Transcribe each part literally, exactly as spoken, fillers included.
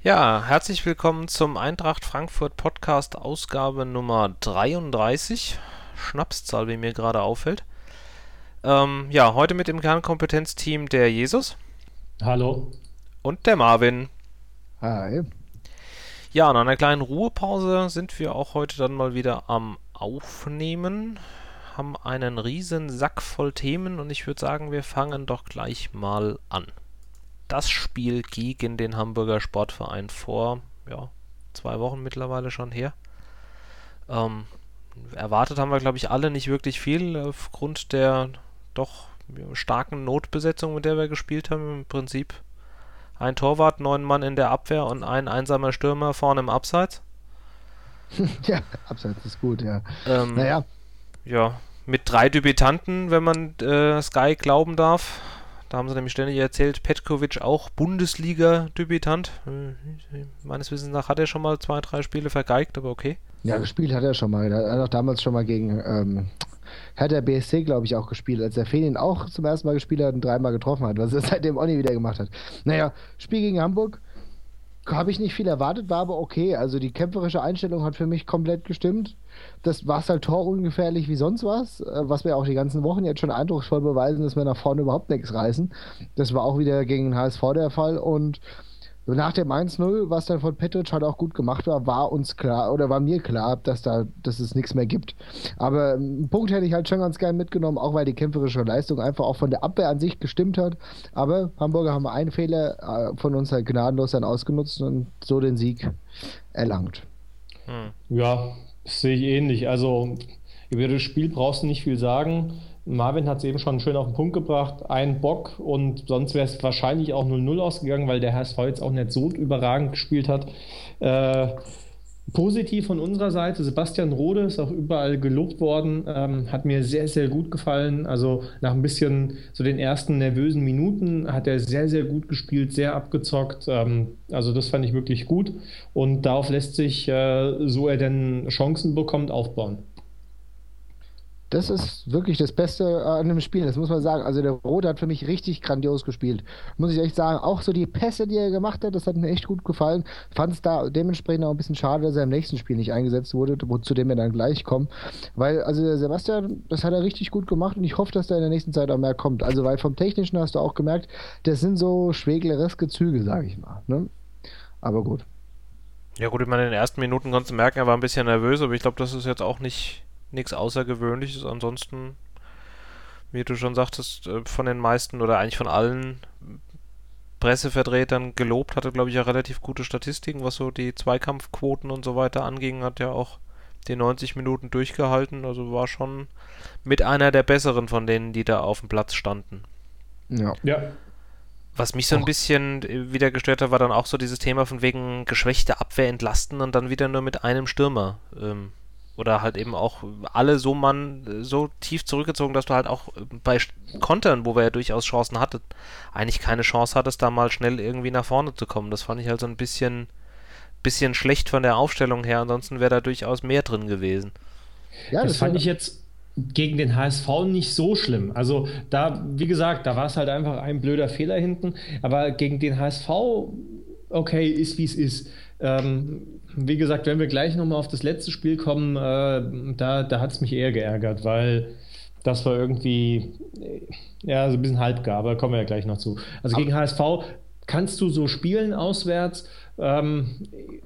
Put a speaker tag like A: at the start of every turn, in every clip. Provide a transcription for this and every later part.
A: Ja, herzlich willkommen zum Eintracht Frankfurt Podcast, Ausgabe Nummer dreiunddreißig. Schnapszahl, wie mir gerade auffällt. Ähm, ja, heute mit dem Kernkompetenzteam der Jesus
B: Hallo.
A: und der Marvin.
C: Hi.
A: Ja, nach einer kleinen Ruhepause sind wir auch heute dann mal wieder am Aufnehmen. Haben einen riesen Sack voll Themen und ich würde sagen, wir fangen doch gleich mal an. Das Spiel gegen den Hamburger Sportverein vor, ja, zwei Wochen mittlerweile schon her. Ähm, erwartet haben wir, glaube ich, alle nicht wirklich viel aufgrund der doch starken Notbesetzung, mit der wir gespielt haben. Im Prinzip ein Torwart, neun Mann in der Abwehr und ein einsamer Stürmer vorne im Abseits.
C: Ja, Abseits ist gut, ja.
A: Ähm,
C: Naja,
A: ja, mit drei Debütanten, wenn man äh, Sky glauben darf. Da haben sie nämlich ständig erzählt, Petkovic auch Bundesliga-Debütant. Äh, meines Wissens nach hat er schon mal zwei, drei Spiele vergeigt, aber okay.
C: ja, gespielt hat er schon mal. Er hat auch damals schon mal gegen ähm, Hertha B S C, glaube ich, auch gespielt, als er Fenin auch zum ersten Mal gespielt hat und dreimal getroffen hat, was er seitdem auch nie wieder gemacht hat. Naja, Spiel gegen Hamburg habe ich nicht viel erwartet, war aber okay. Also die kämpferische Einstellung hat für mich komplett gestimmt. Das war es halt torungefährlich wie sonst was, äh, was wir auch die ganzen Wochen jetzt schon eindrucksvoll beweisen, dass wir nach vorne überhaupt nichts reißen. Das war auch wieder gegen den H S V der Fall und nach dem eins null, was dann von Petric halt auch gut gemacht war, war uns klar, oder war mir klar, dass da, dass es nichts mehr gibt. Aber einen Punkt hätte ich halt schon ganz gern mitgenommen, auch weil die kämpferische Leistung einfach auch von der Abwehr an sich gestimmt hat. Aber Hamburger haben einen Fehler äh, von uns halt gnadenlos dann ausgenutzt und so den Sieg erlangt.
A: Hm.
B: Ja, das sehe ich ähnlich. Also über das Spiel brauchst du nicht viel sagen. Marvin hat es eben schon schön auf den Punkt gebracht. Ein Bock und sonst wäre es wahrscheinlich auch null null ausgegangen, weil der H S V jetzt auch nicht so überragend gespielt hat. Äh, Positiv von unserer Seite, Sebastian Rode ist auch überall gelobt worden, ähm, hat mir sehr, sehr gut gefallen. Also nach ein bisschen so den ersten nervösen Minuten hat er sehr, sehr gut gespielt, sehr abgezockt. Ähm, also das fand ich wirklich gut und darauf lässt sich, äh, so er denn Chancen bekommt, aufbauen.
C: Das ist wirklich das Beste an dem Spiel, das muss man sagen. Also der Rode hat für mich richtig grandios gespielt. Muss ich echt sagen. Auch so die Pässe, die er gemacht hat, das hat mir echt gut gefallen. Fand es da dementsprechend auch ein bisschen schade, dass er im nächsten Spiel nicht eingesetzt wurde, wo, zu dem wir dann gleich kommen. Weil, also der Sebastian, das hat er richtig gut gemacht und ich hoffe, dass da in der nächsten Zeit auch mehr kommt. Also, weil vom Technischen hast du auch gemerkt, das sind so schweglereske Züge, sage ich mal. Ne? Aber gut.
A: Ja gut, ich meine, in den ersten Minuten konntest du merken, er war ein bisschen nervös, aber ich glaube, das ist jetzt auch nicht nichts Außergewöhnliches. Ansonsten, wie du schon sagtest, äh, von den meisten oder eigentlich von allen Pressevertretern gelobt, hatte, glaube ich, ja relativ gute Statistiken, was so die Zweikampfquoten und so weiter anging, hat ja auch die neunzig Minuten durchgehalten, also war schon mit einer der besseren von denen, die da auf dem Platz standen.
C: Ja.
B: Ja,
A: Was mich so ein
C: Och,
A: bisschen äh, wieder gestört hat, war dann auch so dieses Thema von wegen geschwächte Abwehr entlasten und dann wieder nur mit einem Stürmer. Ähm, oder halt eben auch alle so Mann so tief zurückgezogen, dass du halt auch bei Kontern, wo wir ja durchaus Chancen hatten, eigentlich keine Chance hattest, da mal schnell irgendwie nach vorne zu kommen. Das fand ich halt so ein bisschen, bisschen schlecht von der Aufstellung her. Ansonsten wäre da durchaus mehr drin gewesen.
C: ja,
B: das
C: das
B: fand
C: war.
B: ich jetzt gegen den H S V nicht so schlimm. Also da, wie gesagt, da war es halt einfach ein blöder Fehler hinten. Aber gegen den H S V, okay, ist wie es ist. Ähm, Wie gesagt, wenn wir gleich nochmal auf das letzte Spiel kommen, äh, da, da hat es mich eher geärgert, weil das war irgendwie, äh, ja, so ein bisschen halbgar, aber kommen wir ja gleich noch zu. Also
C: Aber,
B: gegen H S V kannst du so spielen auswärts. Ähm,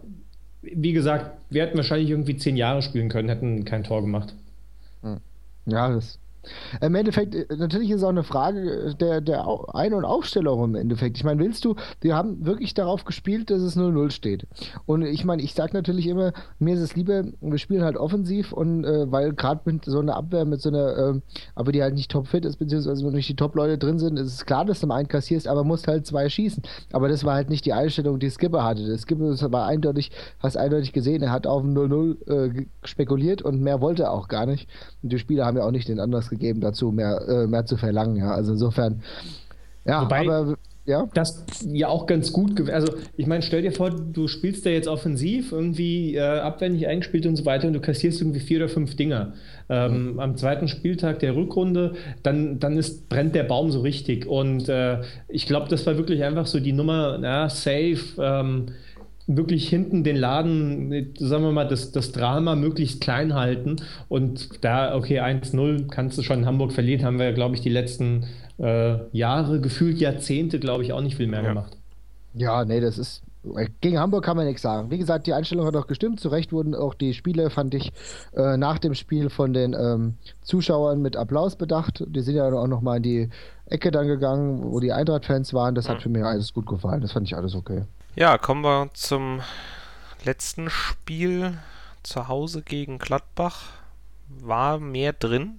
B: Wie gesagt, wir hätten wahrscheinlich irgendwie zehn Jahre spielen können, hätten kein Tor gemacht.
C: hm. Ja, das. Im Endeffekt, äh, natürlich ist es auch eine Frage der, der Au- Ein- und Aufstellung im Endeffekt. Ich meine, willst du, wir haben wirklich darauf gespielt, dass es null null steht. Und ich meine, ich sage natürlich immer, mir ist es lieber, wir spielen halt offensiv und äh, weil gerade mit so einer Abwehr, mit so einer, ähm, aber die halt nicht topfit ist, beziehungsweise wenn nicht die Top-Leute drin sind, ist es klar, dass du mal einen kassierst, aber musst halt zwei schießen. Aber das war halt nicht die Einstellung, die Skipper hatte. Der Skipper, das war eindeutig, hast eindeutig gesehen, er hat auf ein null null äh, ge- spekuliert und mehr wollte er auch gar nicht. Und die Spieler haben ja auch nicht den Anlass gegeben, dazu mehr, äh, mehr zu verlangen. Ja. Also insofern, ja,
B: Wobei
C: aber ja,
B: das ja auch ganz gut, gew- also ich meine, stell dir vor, du spielst da jetzt offensiv, irgendwie äh, abwendig eingespielt und so weiter und du kassierst irgendwie vier oder fünf Dinger. Ähm, am zweiten Spieltag der Rückrunde, dann, dann ist, brennt der Baum so richtig. Und äh, ich glaube, das war wirklich einfach so die Nummer, na, safe. Ähm, wirklich hinten den Laden, sagen wir mal, das, das Drama möglichst klein halten. Und da, okay, eins null kannst du schon in Hamburg verlieren, haben wir, glaube ich, die letzten äh, Jahre, gefühlt Jahrzehnte, glaube ich, auch nicht viel mehr
A: Ja.
B: gemacht.
C: Ja, nee, das ist. Gegen Hamburg kann man nichts sagen. Wie gesagt, die Einstellung hat auch gestimmt. Zu Recht wurden auch die Spiele, fand ich, äh, nach dem Spiel von den ähm, Zuschauern mit Applaus bedacht. Die sind ja auch nochmal in die Ecke dann gegangen, wo die Eintracht-Fans waren. Das hat
A: Mhm.
C: für mich alles gut gefallen. Das fand ich alles okay.
A: Ja, kommen wir zum letzten Spiel zu Hause gegen Gladbach. War mehr drin.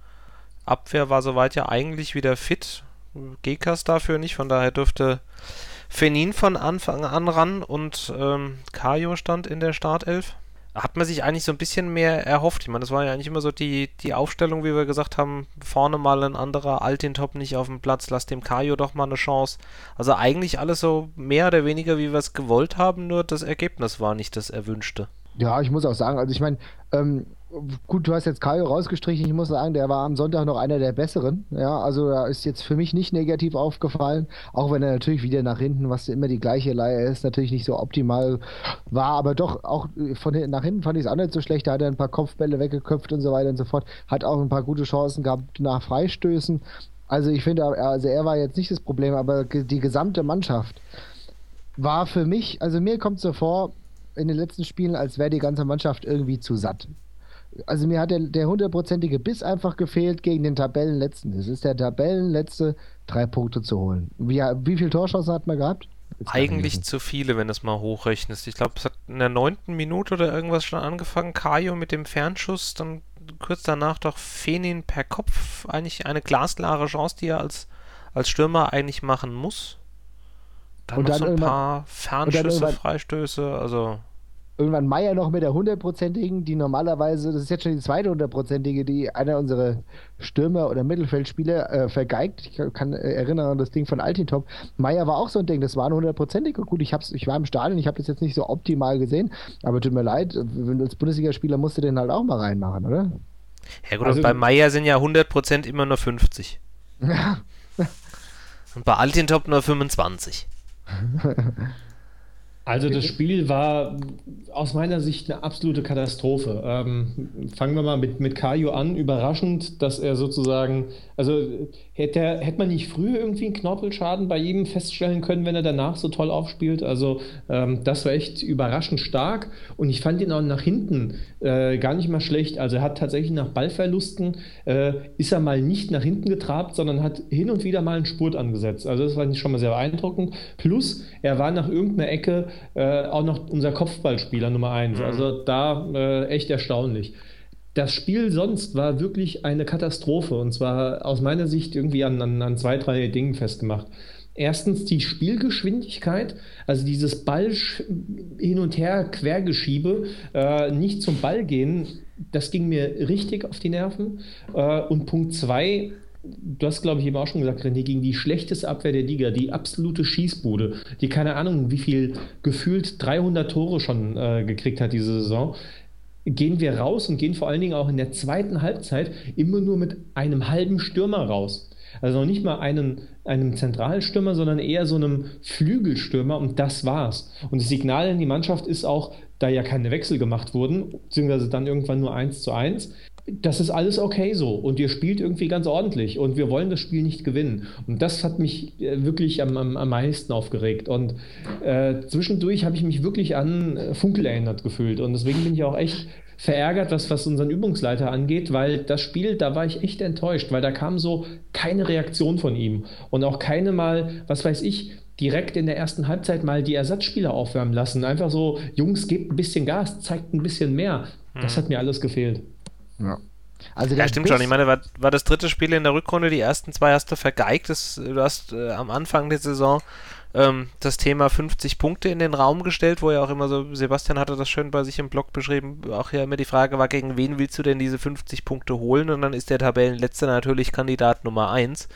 A: Abwehr war soweit ja eigentlich wieder fit. Gekas dafür nicht, von daher dürfte Fenin von Anfang an ran und ähm, Kajo stand in der Startelf. Hat man sich eigentlich so ein bisschen mehr erhofft. Ich meine, das war ja eigentlich immer so die, die Aufstellung, wie wir gesagt haben, vorne mal ein anderer Altintop nicht auf dem Platz, lass dem Kajo doch mal eine Chance. Also eigentlich alles so mehr oder weniger, wie wir es gewollt haben, nur das Ergebnis war nicht das erwünschte.
C: Ja, ich muss auch sagen, also ich meine, ähm, gut, du hast jetzt Kajo rausgestrichen. Ich muss sagen, der war am Sonntag noch einer der besseren. Ja, also da ist jetzt für mich nicht negativ aufgefallen, auch wenn er natürlich wieder nach hinten, was immer die gleiche Leier ist, natürlich nicht so optimal war, aber doch auch von hinten nach hinten fand ich es auch nicht so schlecht. Da hat er ein paar Kopfbälle weggeköpft und so weiter und so fort. Hat auch ein paar gute Chancen gehabt nach Freistößen. Also ich finde, also er war jetzt nicht das Problem, aber die gesamte Mannschaft war für mich, also mir kommt es so vor, in den letzten Spielen, als wäre die ganze Mannschaft irgendwie zu satt. Also mir hat der, der hundertprozentige Biss einfach gefehlt gegen den Tabellenletzten. Es ist der Tabellenletzte, drei Punkte zu holen. Wie, wie viele Torchancen hat man gehabt? Jetzt gar nicht
A: Eigentlich
C: wissen.
A: zu viele, wenn du es mal hochrechnest. Ich glaube, es hat in der neunten Minute oder irgendwas schon angefangen. Kajo mit dem Fernschuss, dann kurz danach doch Fenin per Kopf. Eigentlich eine glasklare Chance, die er als, als Stürmer eigentlich machen muss. Dann
C: Und
A: noch
C: dann
A: so ein
C: irgendwann-
A: paar
C: und dann
A: Fernschüsse,
C: irgendwann-
A: Freistöße. Also
C: Irgendwann Meier noch mit der hundertprozentigen, die normalerweise, das ist jetzt schon die zweite hundertprozentige, die einer unserer Stürmer oder Mittelfeldspieler äh, vergeigt. Ich kann äh, erinnern an das Ding von Altintop. Meier war auch so ein Ding, das war eine hundertprozentige. Gut, ich, hab's, ich war im Stadion, ich habe das jetzt nicht so optimal gesehen, aber tut mir leid, wenn du als Bundesligaspieler musst du den halt auch mal reinmachen, oder?
A: ja gut,
B: Also-
A: und bei Meier sind ja hundert Prozent immer nur fünfzig.
C: Ja.
A: Und bei Altintop nur fünfundzwanzig.
B: Also das Spiel war aus meiner Sicht eine absolute Katastrophe. Ähm, fangen wir mal mit, mit Kajo an. Überraschend, dass er sozusagen, also hätte, er- hätte man nicht früher irgendwie einen Knorpelschaden bei ihm feststellen können, wenn er danach so toll aufspielt. Also ähm, das war echt überraschend stark. Und ich fand ihn auch nach hinten äh, gar nicht mal schlecht. Also er hat tatsächlich nach Ballverlusten, äh, ist er mal nicht nach hinten getrabt, sondern hat hin und wieder mal einen Spurt angesetzt. Also das fand ich schon mal sehr beeindruckend. Plus, er war nach irgendeiner Ecke äh, auch noch unser Kopfballspieler Nummer eins.
A: Mhm.
B: Also da äh, echt erstaunlich. Das Spiel sonst war wirklich eine Katastrophe und zwar aus meiner Sicht irgendwie an, an, an zwei, drei Dingen festgemacht. Erstens die Spielgeschwindigkeit, also dieses Ball hin und her Quergeschiebe, äh, nicht zum Ball gehen, das ging mir richtig auf die Nerven. Äh, und Punkt zwei, du hast, glaube ich, eben auch schon gesagt, René, gegen die schlechteste Abwehr der Liga, die absolute Schießbude, die keine Ahnung, wie viel gefühlt dreihundert Tore schon äh, gekriegt hat diese Saison, gehen wir raus und gehen vor allen Dingen auch in der zweiten Halbzeit immer nur mit einem halben Stürmer raus. Also noch nicht mal einen, einem Zentralstürmer, sondern eher so einem Flügelstürmer und das war's. Und das Signal in die Mannschaft ist auch, da ja keine Wechsel gemacht wurden, beziehungsweise dann irgendwann nur eins zu eins, das ist alles okay so und ihr spielt irgendwie ganz ordentlich und wir wollen das Spiel nicht gewinnen. Und das hat mich äh, wirklich am, am, am meisten aufgeregt. Und äh, zwischendurch habe ich mich wirklich an äh, Funkel erinnert gefühlt. Und deswegen bin ich auch echt verärgert, was, was unseren Übungsleiter angeht, weil das Spiel, da war ich echt enttäuscht, weil da kam so keine Reaktion von ihm und auch keine mal, was weiß ich, direkt in der ersten Halbzeit mal die Ersatzspieler aufwärmen lassen. Einfach so, Jungs, gebt ein bisschen Gas, zeigt ein bisschen mehr. Das hat mir alles gefehlt.
C: Ja. Also
A: Ja,
C: der
A: stimmt
C: Biss-
A: schon. Ich meine, war, war das dritte Spiel in der Rückrunde, die ersten zwei hast du vergeigt. Das, du hast äh, am Anfang der Saison ähm, das Thema fünfzig Punkte in den Raum gestellt, wo ja auch immer so, Sebastian hatte das schön bei sich im Blog beschrieben, auch ja immer die Frage war, gegen wen willst du denn diese fünfzig Punkte holen? Und dann ist der Tabellenletzte natürlich Kandidat Nummer eins.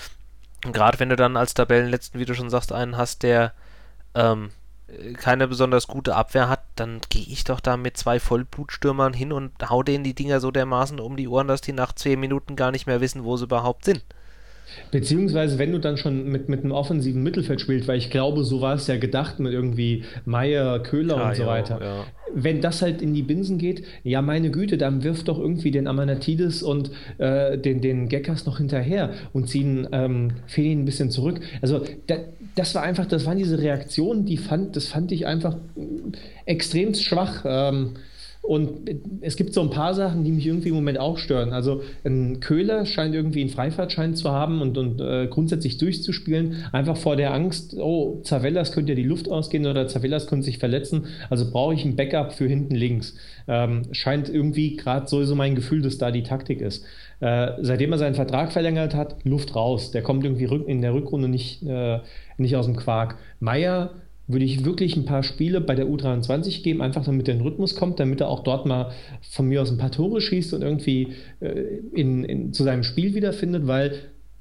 A: Und gerade wenn du dann als Tabellenletzten, wie du schon sagst, einen hast, der ähm, keine besonders gute Abwehr hat, dann gehe ich doch da mit zwei Vollblutstürmern hin und hau denen die Dinger so dermaßen um die Ohren, dass die nach zehn Minuten gar nicht mehr wissen, wo sie überhaupt sind.
B: Beziehungsweise, wenn du dann schon mit, mit einem offensiven Mittelfeld spielst, weil ich glaube, so war es ja gedacht mit irgendwie Meier, Köhler
A: Ja,
B: und so
A: ja,
B: weiter.
A: ja.
B: Wenn das halt in die Binsen geht, ja meine Güte, dann wirf doch irgendwie den Amanatidis und äh, den, den Gekas noch hinterher und ziehen ähm, Felin ein bisschen zurück. Also da, das war einfach, das waren diese Reaktionen, die fand, das fand ich einfach extrem schwach. Ähm, Und es gibt so ein paar Sachen, die mich irgendwie im Moment auch stören. Also ein Köhler scheint irgendwie einen Freifahrtschein zu haben und, und äh, grundsätzlich durchzuspielen, einfach vor der Angst, oh, Zavellas könnte ja die Luft ausgehen oder Zavellas könnte sich verletzen, also brauche ich ein Backup für hinten links. Ähm, scheint irgendwie gerade sowieso mein Gefühl, dass da die Taktik ist. Äh, seitdem er seinen Vertrag verlängert hat, Luft raus. Der kommt irgendwie rück, in der Rückrunde nicht, äh, nicht aus dem Quark. Meier würde ich wirklich ein paar Spiele bei der U dreiundzwanzig geben, einfach damit er in den Rhythmus kommt, damit er auch dort mal von mir aus ein paar Tore schießt und irgendwie äh, in, in, zu seinem Spiel wiederfindet, weil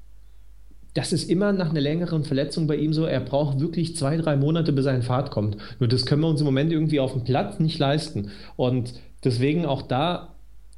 B: das ist immer nach einer längeren Verletzung bei ihm so, er braucht wirklich zwei, drei Monate, bis er in Fahrt kommt. Nur das können wir uns im Moment irgendwie auf dem Platz nicht leisten. Und deswegen auch da,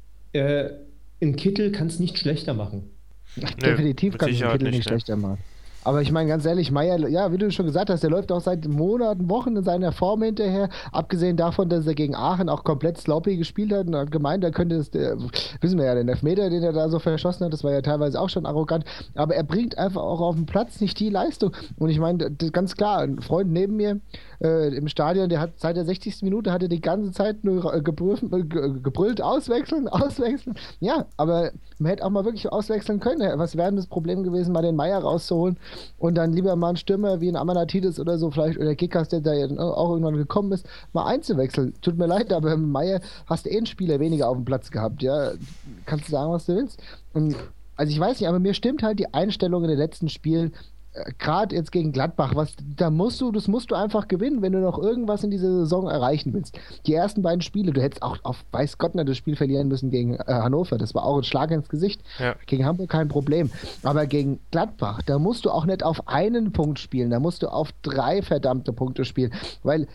B: äh, in Kittel kann es nicht schlechter machen.
C: Definitiv
A: mit
C: kann ich den
A: Sicherheit
C: Kittel nicht
A: nicht, ne?
C: schlechter machen. Aber ich meine, ganz ehrlich, Meier, ja, wie du schon gesagt hast, der läuft auch seit Monaten, Wochen in seiner Form hinterher. Abgesehen davon, dass er gegen Aachen auch komplett sloppy gespielt hat und hat gemeint, da könnte es, der, wissen wir ja, den Elfmeter, den er da so verschossen hat, das war ja teilweise auch schon arrogant. Aber er bringt einfach auch auf dem Platz nicht die Leistung. Und ich meine, das- ganz klar, ein Freund neben mir äh, im Stadion, der hat seit der sechzigsten Minute hat er die ganze Zeit nur äh, gebrüllt, äh, ge- gebrüllt, auswechseln, auswechseln. Ja, aber man hätte auch mal wirklich auswechseln können. Was wäre denn das Problem gewesen, mal den Meier rauszuholen und dann lieber mal einen Stürmer wie ein Amanatidis oder so, vielleicht, oder Kickers, der da ja auch irgendwann gekommen ist, mal einzuwechseln. Tut mir leid, aber mit Meier hast du eh einen Spieler weniger auf dem Platz gehabt, ja. Kannst du sagen, was du willst. Und, also ich weiß nicht, aber mir stimmt halt die Einstellung in den letzten Spielen, gerade jetzt gegen Gladbach, was, da musst du, das musst du einfach gewinnen, wenn du noch irgendwas in dieser Saison erreichen willst. Die ersten beiden Spiele, du hättest auch auf weiß Gott nicht das Spiel verlieren müssen gegen äh, Hannover, das war auch ein Schlag ins Gesicht.
A: Ja.
C: Gegen Hamburg kein Problem. Aber gegen Gladbach, da musst du auch nicht auf einen Punkt spielen, da musst du auf drei verdammte Punkte spielen, weil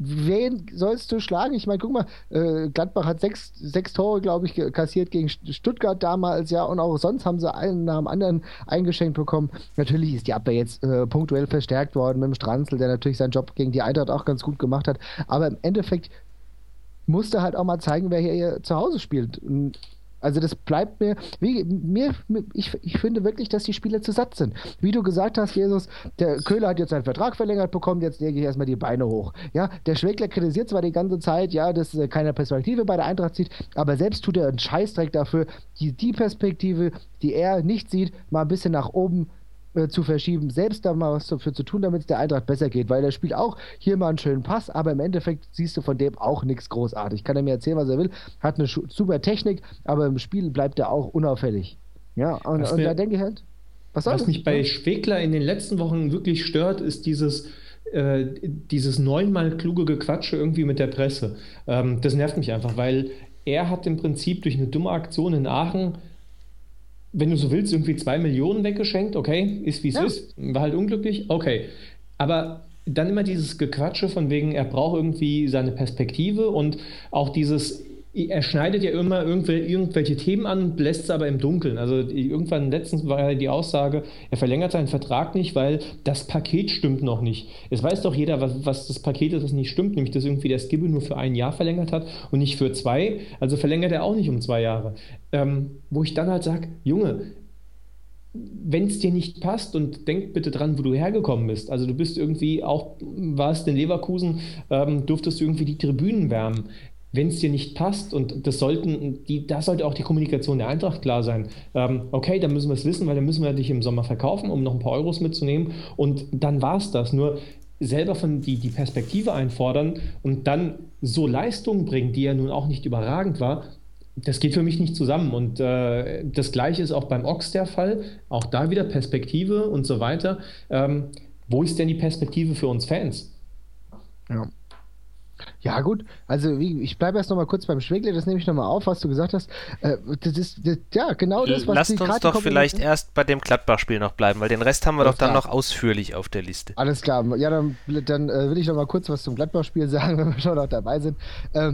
C: wen sollst du schlagen? Ich meine, guck mal, äh, Gladbach hat sechs, sechs Tore, glaube ich, ge- kassiert gegen St- Stuttgart damals, ja, und auch sonst haben sie einen nach dem anderen eingeschenkt bekommen. Natürlich ist die Abwehr jetzt äh, punktuell verstärkt worden mit dem Stranzl, der natürlich seinen Job gegen die Eintracht auch ganz gut gemacht hat. Aber im Endeffekt musste halt auch mal zeigen, wer hier zu Hause spielt. Und also das bleibt mir, wie, mir, ich, ich finde wirklich, dass die Spieler zu satt sind. Wie du gesagt hast, Jesus, der Köhler hat jetzt seinen Vertrag verlängert bekommen, jetzt lege ich erstmal die Beine hoch. Ja, der Schwegler kritisiert zwar die ganze Zeit, ja, dass er keine Perspektive bei der Eintracht sieht, aber selbst tut er einen Scheißdreck dafür, die, die Perspektive, die er nicht sieht, mal ein bisschen nach oben äh, zu verschieben, selbst da mal was dafür zu tun, damit es der Eintracht besser geht, weil der spielt auch hier mal einen schönen Pass, aber im Endeffekt siehst du von dem auch nichts großartig. Kann er mir erzählen, was er will, hat eine schu- super Technik, aber im Spiel bleibt er auch unauffällig. Ja, und,
B: Was
C: und
B: mir-
C: da denke ich halt, was soll
B: Was
C: das?
B: mich bei Schwegler in den letzten Wochen wirklich stört, ist dieses, äh, dieses neunmal kluge Gequatsche irgendwie mit der Presse. Ähm, das nervt mich einfach, weil er hat im Prinzip durch eine dumme Aktion in Aachen, wenn du so willst, irgendwie zwei Millionen weggeschenkt. Okay, ist wie es
C: Ja.
B: ist, war halt unglücklich, okay. Aber dann immer dieses Gequatsche von wegen, er braucht irgendwie seine Perspektive und auch dieses, er schneidet ja immer irgendwel, irgendwelche Themen an, lässt es aber im Dunkeln. Also die- irgendwann letztens war ja die Aussage, er verlängert seinen Vertrag nicht, weil das Paket stimmt noch nicht. Es weiß doch jeder, was, was das Paket ist, das nicht stimmt, nämlich dass irgendwie der Skibbe nur für ein Jahr verlängert hat und nicht für zwei. Also verlängert er auch nicht um zwei Jahre. Ähm, wo ich dann halt sage, Junge, wenn es dir nicht passt und denk bitte dran, wo du hergekommen bist. Also du bist irgendwie auch, warst in Leverkusen, ähm, durftest du irgendwie die Tribünen wärmen. Wenn es dir nicht passt und das sollten, die, da sollte auch die Kommunikation der Eintracht klar sein. Ähm, okay, dann müssen wir es wissen, weil dann müssen wir dich im Sommer verkaufen, um noch ein paar Euros mitzunehmen und dann war es das. Nur selber von die, die Perspektive einfordern und dann so Leistungen bringen, die ja nun auch nicht überragend war, das geht für mich nicht zusammen. Und äh, das Gleiche ist auch beim Ochs der Fall. Auch da wieder Perspektive und so weiter. Ähm, wo ist denn die Perspektive für uns Fans?
C: Ja. Ja, gut, also wie, ich bleibe erst noch mal kurz beim Schwegler, das nehme ich noch mal auf, was du gesagt hast. Äh, das ist, das, ja, genau das, was
A: Lasst
C: die
A: uns
C: gerade
A: doch
C: die
A: vielleicht
C: Kombination-
A: erst bei dem Gladbach-Spiel noch bleiben, weil den Rest haben wir
C: Alles
A: doch dann
C: klar.
A: noch ausführlich auf der Liste.
C: Alles klar, ja, dann, dann äh, will ich noch mal kurz was zum Gladbach-Spiel sagen, wenn wir schon noch dabei sind. Ähm,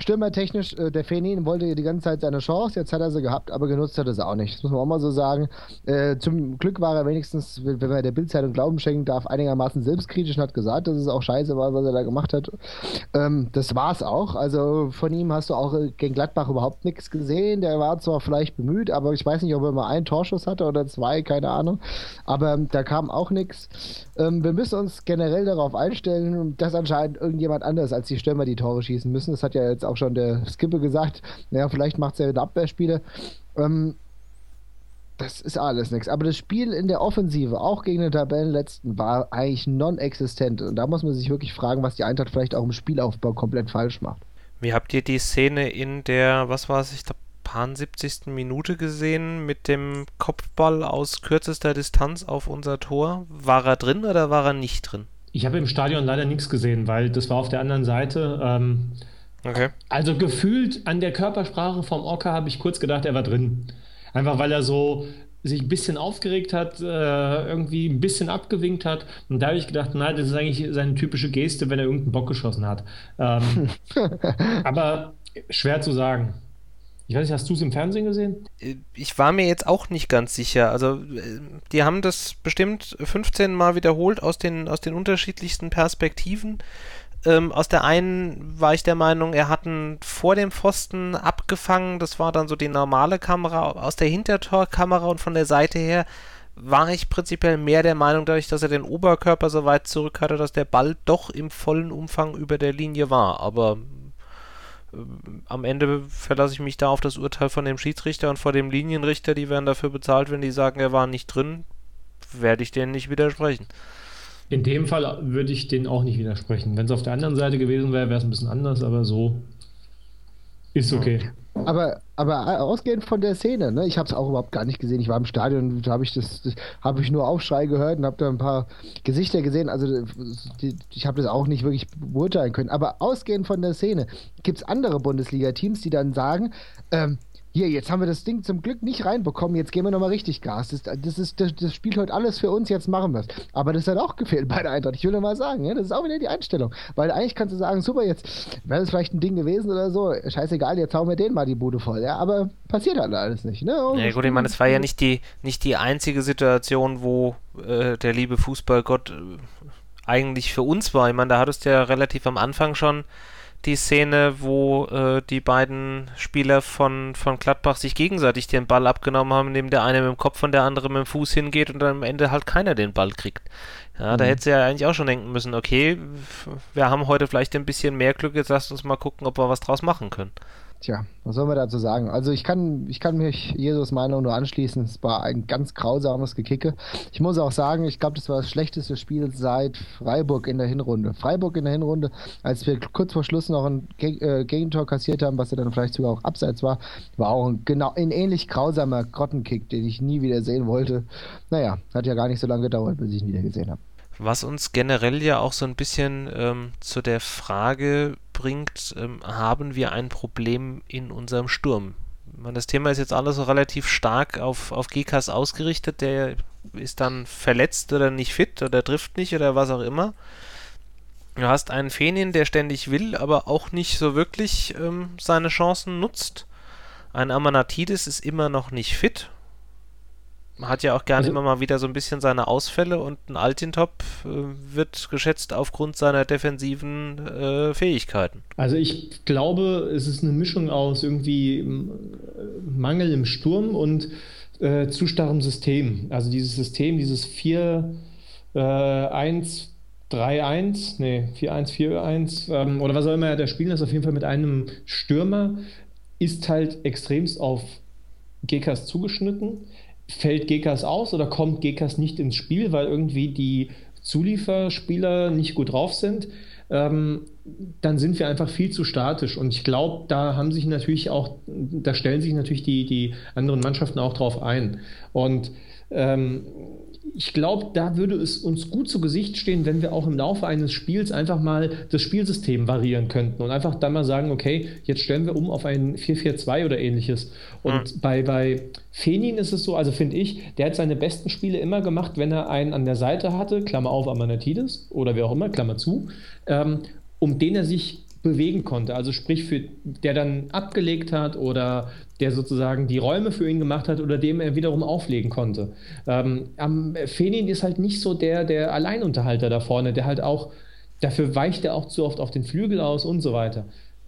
C: stürmertechnisch, äh, der Fenin wollte die ganze Zeit seine Chance, jetzt hat er sie gehabt, aber genutzt hat er sie auch nicht. Das muss man auch mal so sagen. Äh, zum Glück war er wenigstens, wenn man der Bild-Zeitung Glauben schenken darf, einigermaßen selbstkritisch und hat gesagt, dass es auch scheiße war, was er da gemacht hat. Ähm, das war's auch. Also von ihm hast du auch gegen Gladbach überhaupt nichts gesehen. Der war zwar vielleicht bemüht, aber ich weiß nicht, ob er mal einen Torschuss hatte oder zwei, keine Ahnung. Aber da kam auch nichts. Ähm, wir müssen uns generell darauf einstellen, dass anscheinend irgendjemand anders als die Stürmer die Tore schießen müssen. Das hat ja jetzt auch schon der Skipper gesagt. Naja, vielleicht macht es ja wieder Abwehrspiele. Ähm, das ist alles nichts. Aber das Spiel in der Offensive, auch gegen den Tabellenletzten, war eigentlich non-existent. Und da muss man sich wirklich fragen, was die Eintracht vielleicht auch im Spielaufbau komplett falsch macht.
A: Wie habt ihr die Szene in der, was war es, ich glaube, siebzigsten Minute gesehen mit dem Kopfball aus kürzester Distanz auf unser Tor? War er drin oder war er nicht drin?
B: Ich habe im Stadion leider nichts gesehen, weil das war auf der anderen Seite. Ähm,
A: okay.
B: Also gefühlt an der Körpersprache vom Ocker habe ich kurz gedacht, er war drin. Einfach weil er so sich ein bisschen aufgeregt hat, äh, irgendwie ein bisschen abgewinkt hat. Und da habe ich gedacht, nein, das ist eigentlich seine typische Geste, wenn er irgendeinen Bock geschossen hat. Ähm, aber schwer zu sagen. Ich weiß nicht, hast du es im Fernsehen gesehen?
A: Ich war mir jetzt auch nicht ganz sicher. Also die haben das bestimmt fünfzehn Mal wiederholt aus den, aus den unterschiedlichsten Perspektiven. Ähm, aus der einen war ich der Meinung, er hat ihn vor dem Pfosten abgefangen. Das war dann so die normale Kamera. Aus der Hintertorkamera und von der Seite her war ich prinzipiell mehr der Meinung, dadurch, dass er den Oberkörper so weit zurück hatte, dass der Ball doch im vollen Umfang über der Linie war. Aber am Ende verlasse ich mich da auf das Urteil von dem Schiedsrichter und vor dem Linienrichter, die werden dafür bezahlt, wenn die sagen, er war nicht drin, werde ich denen nicht widersprechen.
B: In dem Fall würde ich denen auch nicht widersprechen. Wenn es auf der anderen Seite gewesen wäre, wäre es ein bisschen anders, aber so ist okay.
C: Aber, aber ausgehend von der Szene, ne, ich habe es auch überhaupt gar nicht gesehen. Ich war im Stadion, da habe ich das, das habe ich nur Aufschrei gehört und habe da ein paar Gesichter gesehen. Also die, ich habe das auch nicht wirklich beurteilen können. Aber ausgehend von der Szene gibt es andere Bundesliga-Teams, die dann sagen, ähm, hier, jetzt haben wir das Ding zum Glück nicht reinbekommen, jetzt geben wir nochmal richtig Gas. Das, das, ist, das, das spielt heute alles für uns, jetzt machen wir es. Aber das hat auch gefehlt bei der Eintracht. Ich will nur mal sagen, ja, das ist auch wieder die Einstellung. Weil eigentlich kannst du sagen, super, jetzt wäre das vielleicht ein Ding gewesen oder so, scheißegal, jetzt hauen wir denen mal die Bude voll. Ja, aber passiert halt alles nicht. Ne?
A: Ja gut, ich meine, es war ja nicht die, nicht die einzige Situation, wo äh, der liebe Fußballgott äh, eigentlich für uns war. Ich meine, da hattest du ja relativ am Anfang schon die Szene, wo äh, die beiden Spieler von, von Gladbach sich gegenseitig den Ball abgenommen haben, indem der eine mit dem Kopf und der andere mit dem Fuß hingeht und dann am Ende halt keiner den Ball kriegt. Ja, mhm. Da hätte sie ja eigentlich auch schon denken müssen, okay, wir haben heute vielleicht ein bisschen mehr Glück, jetzt lasst uns mal gucken, ob wir was draus machen können.
C: Tja, was soll man dazu sagen? Also ich kann, ich kann mich Jesus Meinung nur anschließen. Es war ein ganz grausames Gekicke. Ich muss auch sagen, ich glaube, das war das schlechteste Spiel seit Freiburg in der Hinrunde. Freiburg in der Hinrunde, als wir kurz vor Schluss noch ein Geg- äh, Gegentor kassiert haben, was ja dann vielleicht sogar auch abseits war, war auch ein, genau, ein ähnlich grausamer Grottenkick, den ich nie wieder sehen wollte. Naja, hat ja gar nicht so lange gedauert, bis ich ihn wieder gesehen habe.
A: Was uns generell ja auch so ein bisschen ähm, zu der Frage bringt, ähm, haben wir ein Problem in unserem Sturm? Ich meine, das Thema ist jetzt alles so relativ stark auf, auf Gekas ausgerichtet, der ist dann verletzt oder nicht fit oder trifft nicht oder was auch immer. Du hast einen Fenin, der ständig will, aber auch nicht so wirklich ähm, seine Chancen nutzt. Ein Amanatidis ist immer noch nicht fit. Man hat ja auch gerne also, immer mal wieder so ein bisschen seine Ausfälle und ein Altintop äh, wird geschätzt aufgrund seiner defensiven äh, Fähigkeiten.
B: Also ich glaube, es ist eine Mischung aus irgendwie Mangel im Sturm und äh, zu starrem System. Also dieses System, dieses vier eins drei eins, nee, vier eins vier eins ähm, oder was auch immer der spielen ist, auf jeden Fall mit einem Stürmer, ist halt extremst auf Gekas zugeschnitten. Fällt Gekas aus oder kommt Gekas nicht ins Spiel, weil irgendwie die Zulieferspieler nicht gut drauf sind, ähm, dann sind wir einfach viel zu statisch. Und ich glaube, da haben sich natürlich auch, da stellen sich natürlich die, die anderen Mannschaften auch drauf ein. Und ähm, ich glaube, da würde es uns gut zu Gesicht stehen, wenn wir auch im Laufe eines Spiels einfach mal das Spielsystem variieren könnten und einfach dann mal sagen, okay, jetzt stellen wir um auf ein vier vier zwei oder ähnliches. Und mhm. bei, bei Fenin ist es so, also finde ich, der hat seine besten Spiele immer gemacht, wenn er einen an der Seite hatte, Klammer auf, Amanatidis oder wer auch immer, Klammer zu, ähm, um den er sich bewegen konnte. Also sprich, für, der dann abgelegt hat oder der sozusagen die Räume für ihn gemacht hat oder dem er wiederum auflegen konnte. Ähm, am Fenin ist halt nicht so der, der Alleinunterhalter da vorne, der halt auch, dafür weicht er auch zu oft auf den Flügel aus und so weiter.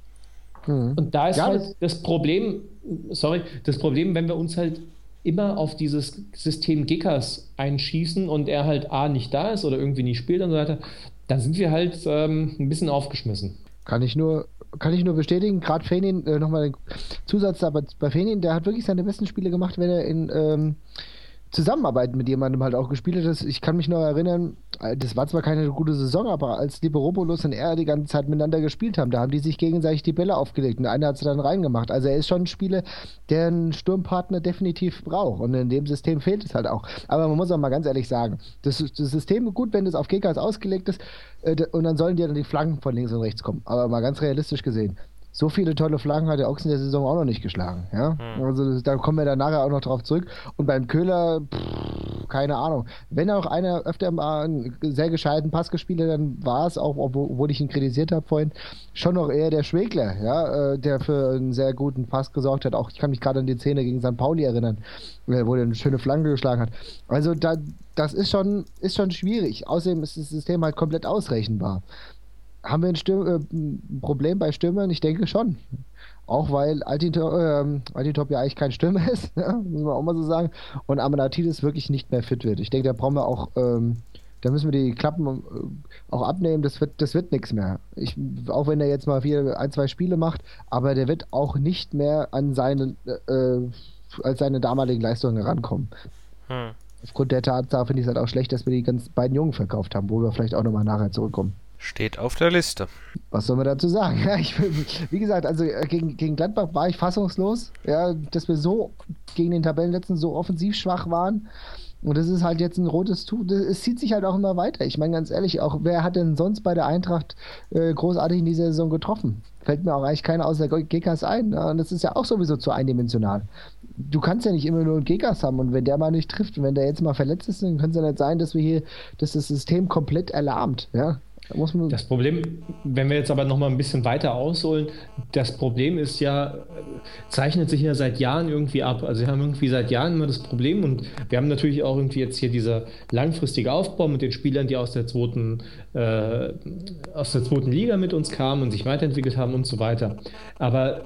B: Mhm. Und da ist ja, halt das, das Problem, sorry, das Problem, wenn wir uns halt immer auf dieses System Gekas einschießen und er halt A nicht da ist oder irgendwie nicht spielt und so weiter, dann sind wir halt ähm, ein bisschen aufgeschmissen.
C: Kann ich nur, kann ich nur bestätigen, gerade Fenin, äh, nochmal den Zusatz da, bei Fenin, der hat wirklich seine besten Spiele gemacht, wenn er in ähm, Zusammenarbeit mit jemandem halt auch gespielt hat. Ich kann mich noch erinnern, das war zwar keine gute Saison, aber als Diberopoulos und er die ganze Zeit miteinander gespielt haben, da haben die sich gegenseitig die Bälle aufgelegt und einer hat sie dann reingemacht. Also er ist schon ein Spieler, der einen Sturmpartner definitiv braucht und in dem System fehlt es halt auch. Aber man muss auch mal ganz ehrlich sagen, das, das System, gut, wenn das auf Gekas ausgelegt ist äh, und dann sollen die dann die Flanken von links und rechts kommen. Aber mal ganz realistisch gesehen, so viele tolle Flanken hat der Ochs in der Saison auch noch nicht geschlagen. Ja? Hm. Also da kommen wir dann nachher auch noch drauf zurück. Und beim Köhler, pff, keine Ahnung. Wenn auch einer öfter mal einen sehr gescheiten Pass gespielt hat, dann war es auch, obwohl ich ihn kritisiert habe vorhin, schon noch eher der Schwegler, ja? Der für einen sehr guten Pass gesorgt hat. Auch ich kann mich gerade an die Szene gegen Sankt Pauli erinnern, wo er eine schöne Flanke geschlagen hat. Also da, das ist schon, ist schon schwierig. Außerdem ist das System halt komplett ausrechenbar. Haben wir ein, Stürm, äh, ein Problem bei Stürmern? Ich denke schon. Auch weil Altintop, äh, Altintop ja eigentlich kein Stürmer ist, ja, muss man auch mal so sagen. Und Amanatilus wirklich nicht mehr fit wird. Ich denke, da brauchen wir auch, ähm, da müssen wir die Klappen äh, auch abnehmen. Das wird, das wird nichts mehr. Ich, auch wenn er jetzt mal wieder ein, zwei Spiele macht, aber der wird auch nicht mehr an seine, äh, als seine damaligen Leistungen herankommen. Hm. Aufgrund der Tatsache finde ich es halt auch schlecht, dass wir die ganz beiden Jungen verkauft haben, wo wir vielleicht auch nochmal nachher zurückkommen.
A: Steht auf der Liste.
C: Was soll man dazu sagen? Ja, ich, wie gesagt, also gegen, gegen Gladbach war ich fassungslos, ja, dass wir so gegen den Tabellenletzten so offensiv schwach waren. Und das ist halt jetzt ein rotes Tuch. Es zieht sich halt auch immer weiter. Ich meine, ganz ehrlich, auch wer hat denn sonst bei der Eintracht äh, großartig in dieser Saison getroffen? Fällt mir auch eigentlich keiner außer Gekas ein. Ja, und das ist ja auch sowieso zu eindimensional. Du kannst ja nicht immer nur einen Gekas haben und wenn der mal nicht trifft und wenn der jetzt mal verletzt ist, dann kann es ja nicht sein, dass wir hier, dass das System komplett erlahmt, ja.
B: Da muss man das Problem, wenn wir jetzt aber noch mal ein bisschen weiter ausholen, das Problem ist ja, zeichnet sich ja seit Jahren irgendwie ab. Also wir haben irgendwie seit Jahren immer das Problem und wir haben natürlich auch irgendwie jetzt hier dieser langfristige Aufbau mit den Spielern, die aus der zweiten, äh, aus der zweiten Liga mit uns kamen und sich weiterentwickelt haben und so weiter. Aber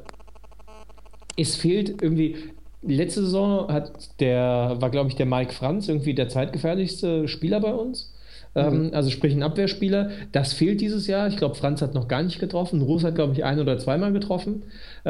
B: es fehlt irgendwie. Letzte Saison hat der, war glaube ich der Mike Franz irgendwie der zweitgefährlichste Spieler bei uns. Mhm. Also sprich ein Abwehrspieler. Das fehlt dieses Jahr. Ich glaube, Franz hat noch gar nicht getroffen. Ruß hat, glaube ich, ein- oder zweimal getroffen.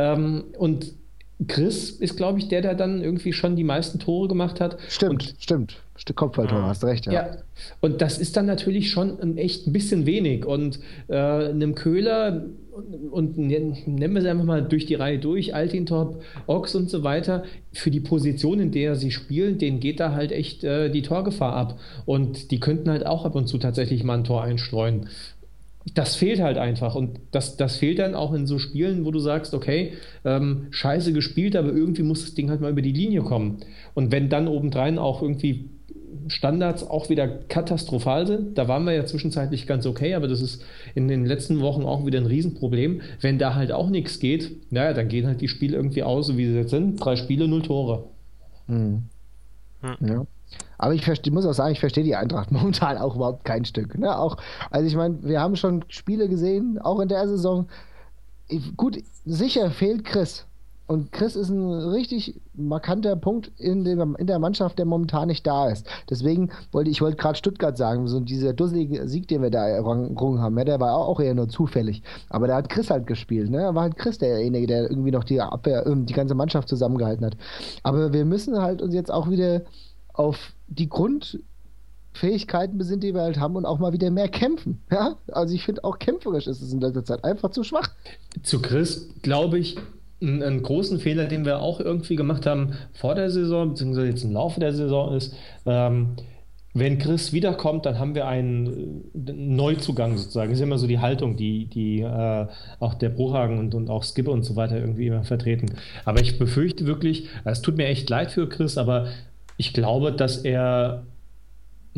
B: Und Chris ist, glaube ich, der, der dann irgendwie schon die meisten Tore gemacht hat.
C: Stimmt,
B: und,
C: stimmt. Kopfballtor, hast recht, ja.
B: ja. Und das ist dann natürlich schon ein, echt ein bisschen wenig. Und äh, einem Köhler und, und nennen wir es einfach mal durch die Reihe durch, Altintop, Ochs und so weiter, für die Position, in der sie spielen, denen geht da halt echt äh, die Torgefahr ab. Und die könnten halt auch ab und zu tatsächlich mal ein Tor einstreuen. Das fehlt halt einfach und das, das fehlt dann auch in so Spielen, wo du sagst, okay, ähm, scheiße gespielt, aber irgendwie muss das Ding halt mal über die Linie kommen. Und wenn dann obendrein auch irgendwie Standards auch wieder katastrophal sind, da waren wir ja zwischenzeitlich ganz okay, aber das ist in den letzten Wochen auch wieder ein Riesenproblem. Wenn da halt auch nichts geht, naja, dann gehen halt die Spiele irgendwie aus, so wie sie jetzt sind. Drei Spiele, null Tore.
C: Hm. Hm. Ja. Aber ich verstehe, muss auch sagen, ich verstehe die Eintracht momentan auch überhaupt kein Stück. Ne? Auch, also ich meine, wir haben schon Spiele gesehen, auch in der Saison. Gut, sicher fehlt Chris. Und Chris ist ein richtig markanter Punkt in, dem, in der Mannschaft, der momentan nicht da ist. Deswegen wollte ich wollte gerade Stuttgart sagen, so dieser dusselige Sieg, den wir da errungen haben, ja, der war auch eher nur zufällig. Aber da hat Chris halt gespielt. Ne? Da war halt Chris derjenige, der irgendwie noch die Abwehr, die ganze Mannschaft zusammengehalten hat. Aber wir müssen halt uns jetzt auch wieder auf die Grundfähigkeiten besinnen, die wir halt haben und auch mal wieder mehr kämpfen. Ja? Also ich finde auch kämpferisch ist es in letzter Zeit einfach zu schwach.
B: Zu Chris glaube ich, einen großen Fehler, den wir auch irgendwie gemacht haben vor der Saison, beziehungsweise jetzt im Laufe der Saison ist, ähm, wenn Chris wiederkommt, dann haben wir einen Neuzugang sozusagen. Das ist immer so die Haltung, die, die äh, auch der Bruchhagen und, und auch Skipper und so weiter irgendwie immer vertreten. Aber ich befürchte wirklich, es tut mir echt leid für Chris, aber ich glaube, dass er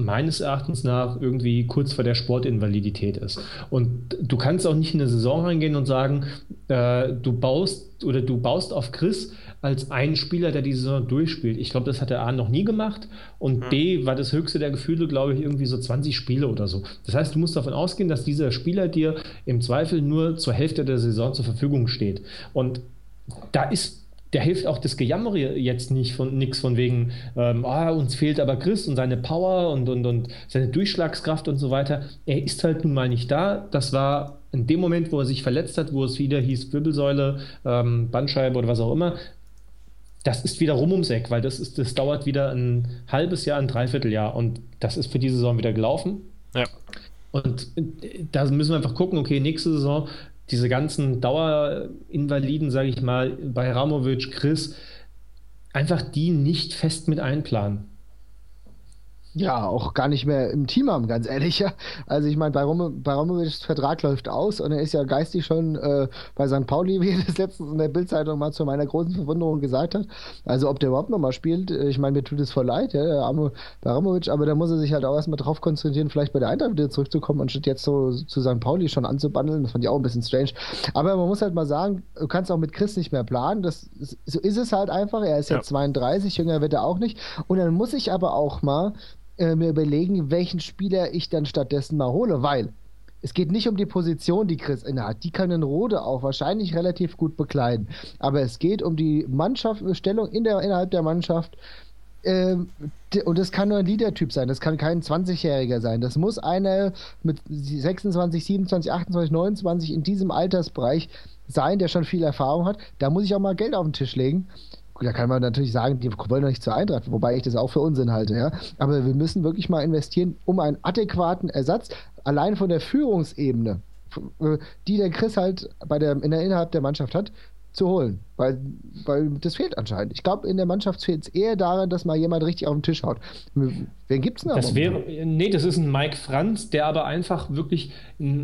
B: meines Erachtens nach irgendwie kurz vor der Sportinvalidität ist. Und du kannst auch nicht in eine Saison reingehen und sagen, äh, du baust oder du baust auf Chris als einen Spieler, der die Saison durchspielt. Ich glaube, das hat der A noch nie gemacht und B war das höchste der Gefühle, glaube ich, irgendwie so zwanzig Spiele oder so. Das heißt, du musst davon ausgehen, dass dieser Spieler dir im Zweifel nur zur Hälfte der Saison zur Verfügung steht. Und da ist der hilft auch das Gejammere jetzt nicht von nix von wegen, ähm, ah, uns fehlt aber Chris und seine Power und, und, und seine Durchschlagskraft und so weiter. Er ist halt nun mal nicht da. Das war in dem Moment, wo er sich verletzt hat, wo es wieder hieß Wirbelsäule, ähm, Bandscheibe oder was auch immer. Das ist wieder rum ums Eck, weil das ist, das dauert wieder ein halbes Jahr, ein Dreivierteljahr und das ist für diese Saison wieder gelaufen.
A: Ja.
B: Und da müssen wir einfach gucken, okay, nächste Saison diese ganzen Dauerinvaliden, sage ich mal, bei Haramovic, Chris, einfach die nicht fest mit einplanen.
C: Ja, auch gar nicht mehr im Team haben, ganz ehrlich. Ja. Also ich meine, Baramovics Vertrag läuft aus und er ist ja geistig schon äh, bei Sankt Pauli, wie er das letztens in der Bildzeitung mal zu meiner großen Verwunderung gesagt hat. Also ob der überhaupt nochmal spielt, ich meine, mir tut es voll leid, ja, der arme Baramovic, aber da muss er sich halt auch erstmal drauf konzentrieren, vielleicht bei der Eintracht wieder zurückzukommen, anstatt jetzt so zu Sankt Pauli schon anzubandeln. Das fand ich auch ein bisschen strange. Aber man muss halt mal sagen, du kannst auch mit Chris nicht mehr planen. Das ist, so ist es halt einfach. Er ist ja. jetzt zweiunddreißig, jünger wird er auch nicht. Und dann muss ich aber auch mal mir überlegen, welchen Spieler ich dann stattdessen mal hole, weil es geht nicht um die Position, die Chris innehat. Die kann Rode auch wahrscheinlich relativ gut bekleiden. Aber es geht um die Mannschaft, Stellung in der, innerhalb der Mannschaft. Ähm, und das kann nur ein Leader-Typ sein. Das kann kein zwanzigjähriger sein. Das muss einer mit sechsundzwanzig, siebenundzwanzig, achtundzwanzig, neunundzwanzig in diesem Altersbereich sein, der schon viel Erfahrung hat. Da muss ich auch mal Geld auf den Tisch legen. Da kann man natürlich sagen, die wollen doch nicht zur Eintracht, wobei ich das auch für Unsinn halte, ja. Aber wir müssen wirklich mal investieren, um einen adäquaten Ersatz, allein von der Führungsebene, die der Chris halt bei der, in der, innerhalb der Mannschaft hat, zu holen. Weil, weil das fehlt anscheinend. Ich glaube, in der Mannschaft fehlt es eher daran, dass mal jemand richtig auf den Tisch haut. Wen gibt es denn da?
B: Das wäre, nee, das ist ein Mike Franz, der aber einfach wirklich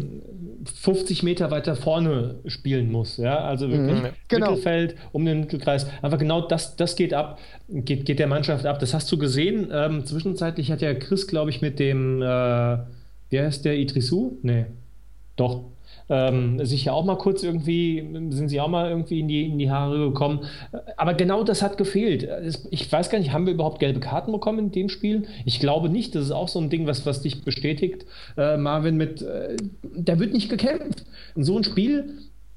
B: fünfzig Meter weiter vorne spielen muss. Ja? Also wirklich mhm, genau. Mittelfeld, um den Mittelkreis. Einfach genau das, das geht ab, geht, geht der Mannschaft ab. Das hast du gesehen. Ähm, zwischenzeitlich hat ja Chris, glaube ich, mit dem, äh, wie heißt der, Idrissou? Nee, doch. Ähm, sich ja auch mal kurz irgendwie, sind sie auch mal irgendwie in die, in die Haare gekommen. Aber genau das hat gefehlt. Ich weiß gar nicht, haben wir überhaupt gelbe Karten bekommen in dem Spiel? Ich glaube nicht. Das ist auch so ein Ding, was, was dich bestätigt, äh, Marvin, mit, äh, da wird nicht gekämpft. In so ein Spiel,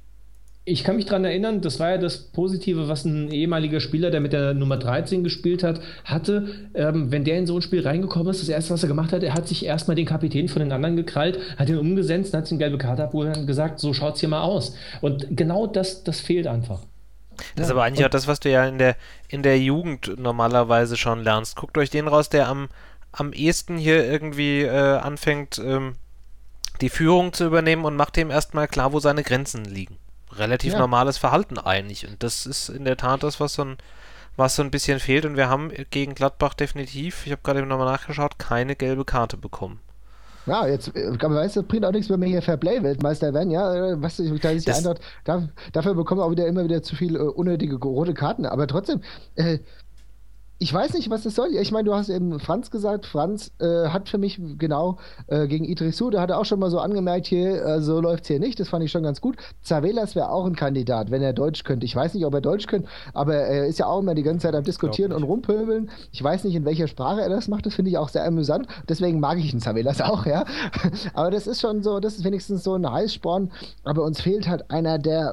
B: ich kann mich daran erinnern, das war ja das Positive, was ein ehemaliger Spieler, der mit der Nummer dreizehn gespielt hat, hatte. Ähm, wenn der in so ein Spiel reingekommen ist, das Erste, was er gemacht hat, er hat sich erstmal den Kapitän von den anderen gekrallt, hat ihn umgesetzt, hat sich eine gelbe Karte abgeholt und gesagt, so schaut's hier mal aus. Und genau das, das fehlt einfach.
A: Das ist aber eigentlich auch das, was du ja in der, in der Jugend normalerweise schon lernst. Guckt euch den raus, der am, am ehesten hier irgendwie äh, anfängt, ähm, die Führung zu übernehmen und macht ihm erstmal klar, wo seine Grenzen liegen. Relativ ja. normales Verhalten eigentlich. Und das ist in der Tat das, was so ein, was so ein bisschen fehlt. Und wir haben gegen Gladbach definitiv, ich habe gerade eben nochmal nachgeschaut, keine gelbe Karte bekommen.
C: Ja, jetzt, weißt du, bringt auch nichts, wenn wir hier Fairplay-Weltmeister werden, ja, was, da ist die Eintracht, da, dafür bekommen wir auch wieder immer wieder zu viel uh, unnötige rote Karten, aber trotzdem, äh, ich weiß nicht, was das soll. Ich meine, du hast eben Franz gesagt. Franz äh, hat für mich genau äh, gegen Idrissou, da hat er auch schon mal so angemerkt, hier, äh, so läuft es hier nicht. Das fand ich schon ganz gut. Zavelas wäre auch ein Kandidat, wenn er Deutsch könnte. Ich weiß nicht, ob er Deutsch könnte, aber er ist ja auch immer die ganze Zeit am Diskutieren und rumpöbeln. Ich weiß nicht, in welcher Sprache er das macht. Das finde ich auch sehr amüsant. Deswegen mag ich einen Zavelas auch, ja. Aber das ist schon so, das ist wenigstens so ein Heißsporn. Aber uns fehlt halt einer, der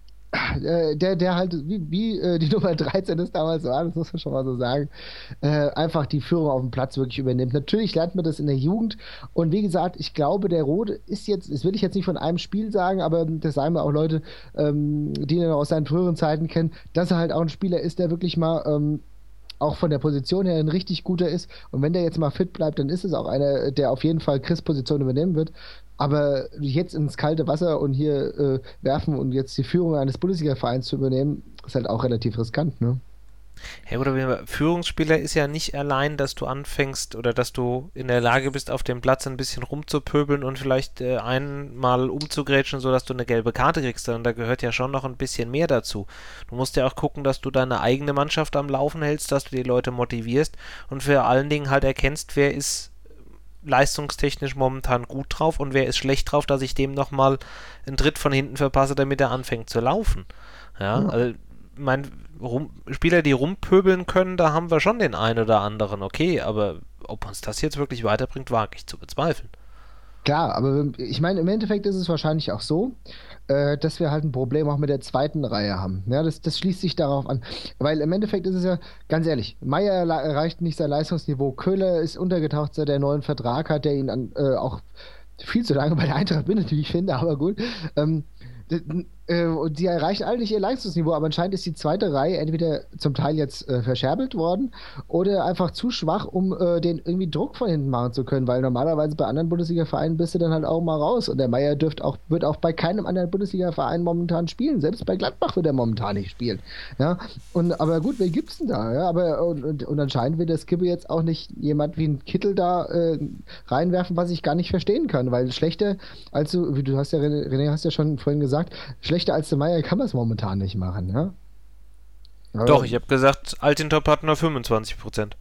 C: Der, der halt, wie, wie äh, die Nummer dreizehn das damals war, das muss man schon mal so sagen, äh, einfach die Führung auf dem Platz wirklich übernimmt. Natürlich lernt man das in der Jugend und wie gesagt, ich glaube, der Rode ist jetzt, das will ich jetzt nicht von einem Spiel sagen, aber das sagen wir auch Leute, ähm, die ihn aus seinen früheren Zeiten kennen, dass er halt auch ein Spieler ist, der wirklich mal ähm, auch von der Position her ein richtig guter ist. Und wenn der jetzt mal fit bleibt, dann ist es auch einer, der auf jeden Fall Chris' Position übernehmen wird. Aber jetzt ins kalte Wasser und hier äh, werfen und jetzt die Führung eines Bundesliga-Vereins zu übernehmen, ist halt auch relativ riskant, ne?
A: Hey, oder Führungsspieler ist ja nicht allein, dass du anfängst oder dass du in der Lage bist, auf dem Platz ein bisschen rumzupöbeln und vielleicht äh, einmal umzugrätschen, sodass du eine gelbe Karte kriegst, sondern da gehört ja schon noch ein bisschen mehr dazu. Du musst ja auch gucken, dass du deine eigene Mannschaft am Laufen hältst, dass du die Leute motivierst und vor allen Dingen halt erkennst, wer ist leistungstechnisch momentan gut drauf und wer ist schlecht drauf, dass ich dem nochmal einen Tritt von hinten verpasse, damit er anfängt zu laufen. Ja, ja. Also, mein, rum, Spieler, die rumpöbeln können, da haben wir schon den einen oder anderen, okay, aber ob uns das jetzt wirklich weiterbringt, wage ich zu bezweifeln.
C: Klar, aber ich meine, im Endeffekt ist es wahrscheinlich auch so, äh, dass wir halt ein Problem auch mit der zweiten Reihe haben. Ja, das, das schließt sich darauf an. Weil im Endeffekt ist es ja, ganz ehrlich, Meier erreicht nicht sein Leistungsniveau, Köhler ist untergetaucht, seit er einen neuen Vertrag hat, der ihn an, äh, auch viel zu lange bei der Eintracht bindet, wie ich finde, aber gut. Ähm, und die erreichen alle nicht ihr Leistungsniveau, aber anscheinend ist die zweite Reihe entweder zum Teil jetzt äh, verscherbelt worden oder einfach zu schwach, um äh, den irgendwie Druck von hinten machen zu können, weil normalerweise bei anderen Bundesliga-Vereinen bist du dann halt auch mal raus und der Meier dürft auch, wird auch bei keinem anderen Bundesliga-Verein momentan spielen, selbst bei Gladbach wird er momentan nicht spielen. Ja? Und, aber gut, wer gibt's denn da? Ja? Aber, und, und, und anscheinend will der Skibbe jetzt auch nicht jemand wie ein Kittel da äh, reinwerfen, was ich gar nicht verstehen kann, weil schlechter als du, wie du hast ja, René, hast ja schon vorhin gesagt, schlechter als der Meier kann man es momentan nicht machen, ja?
A: Aber doch, ich habe gesagt, Altintop hat nur fünfundzwanzig Prozent.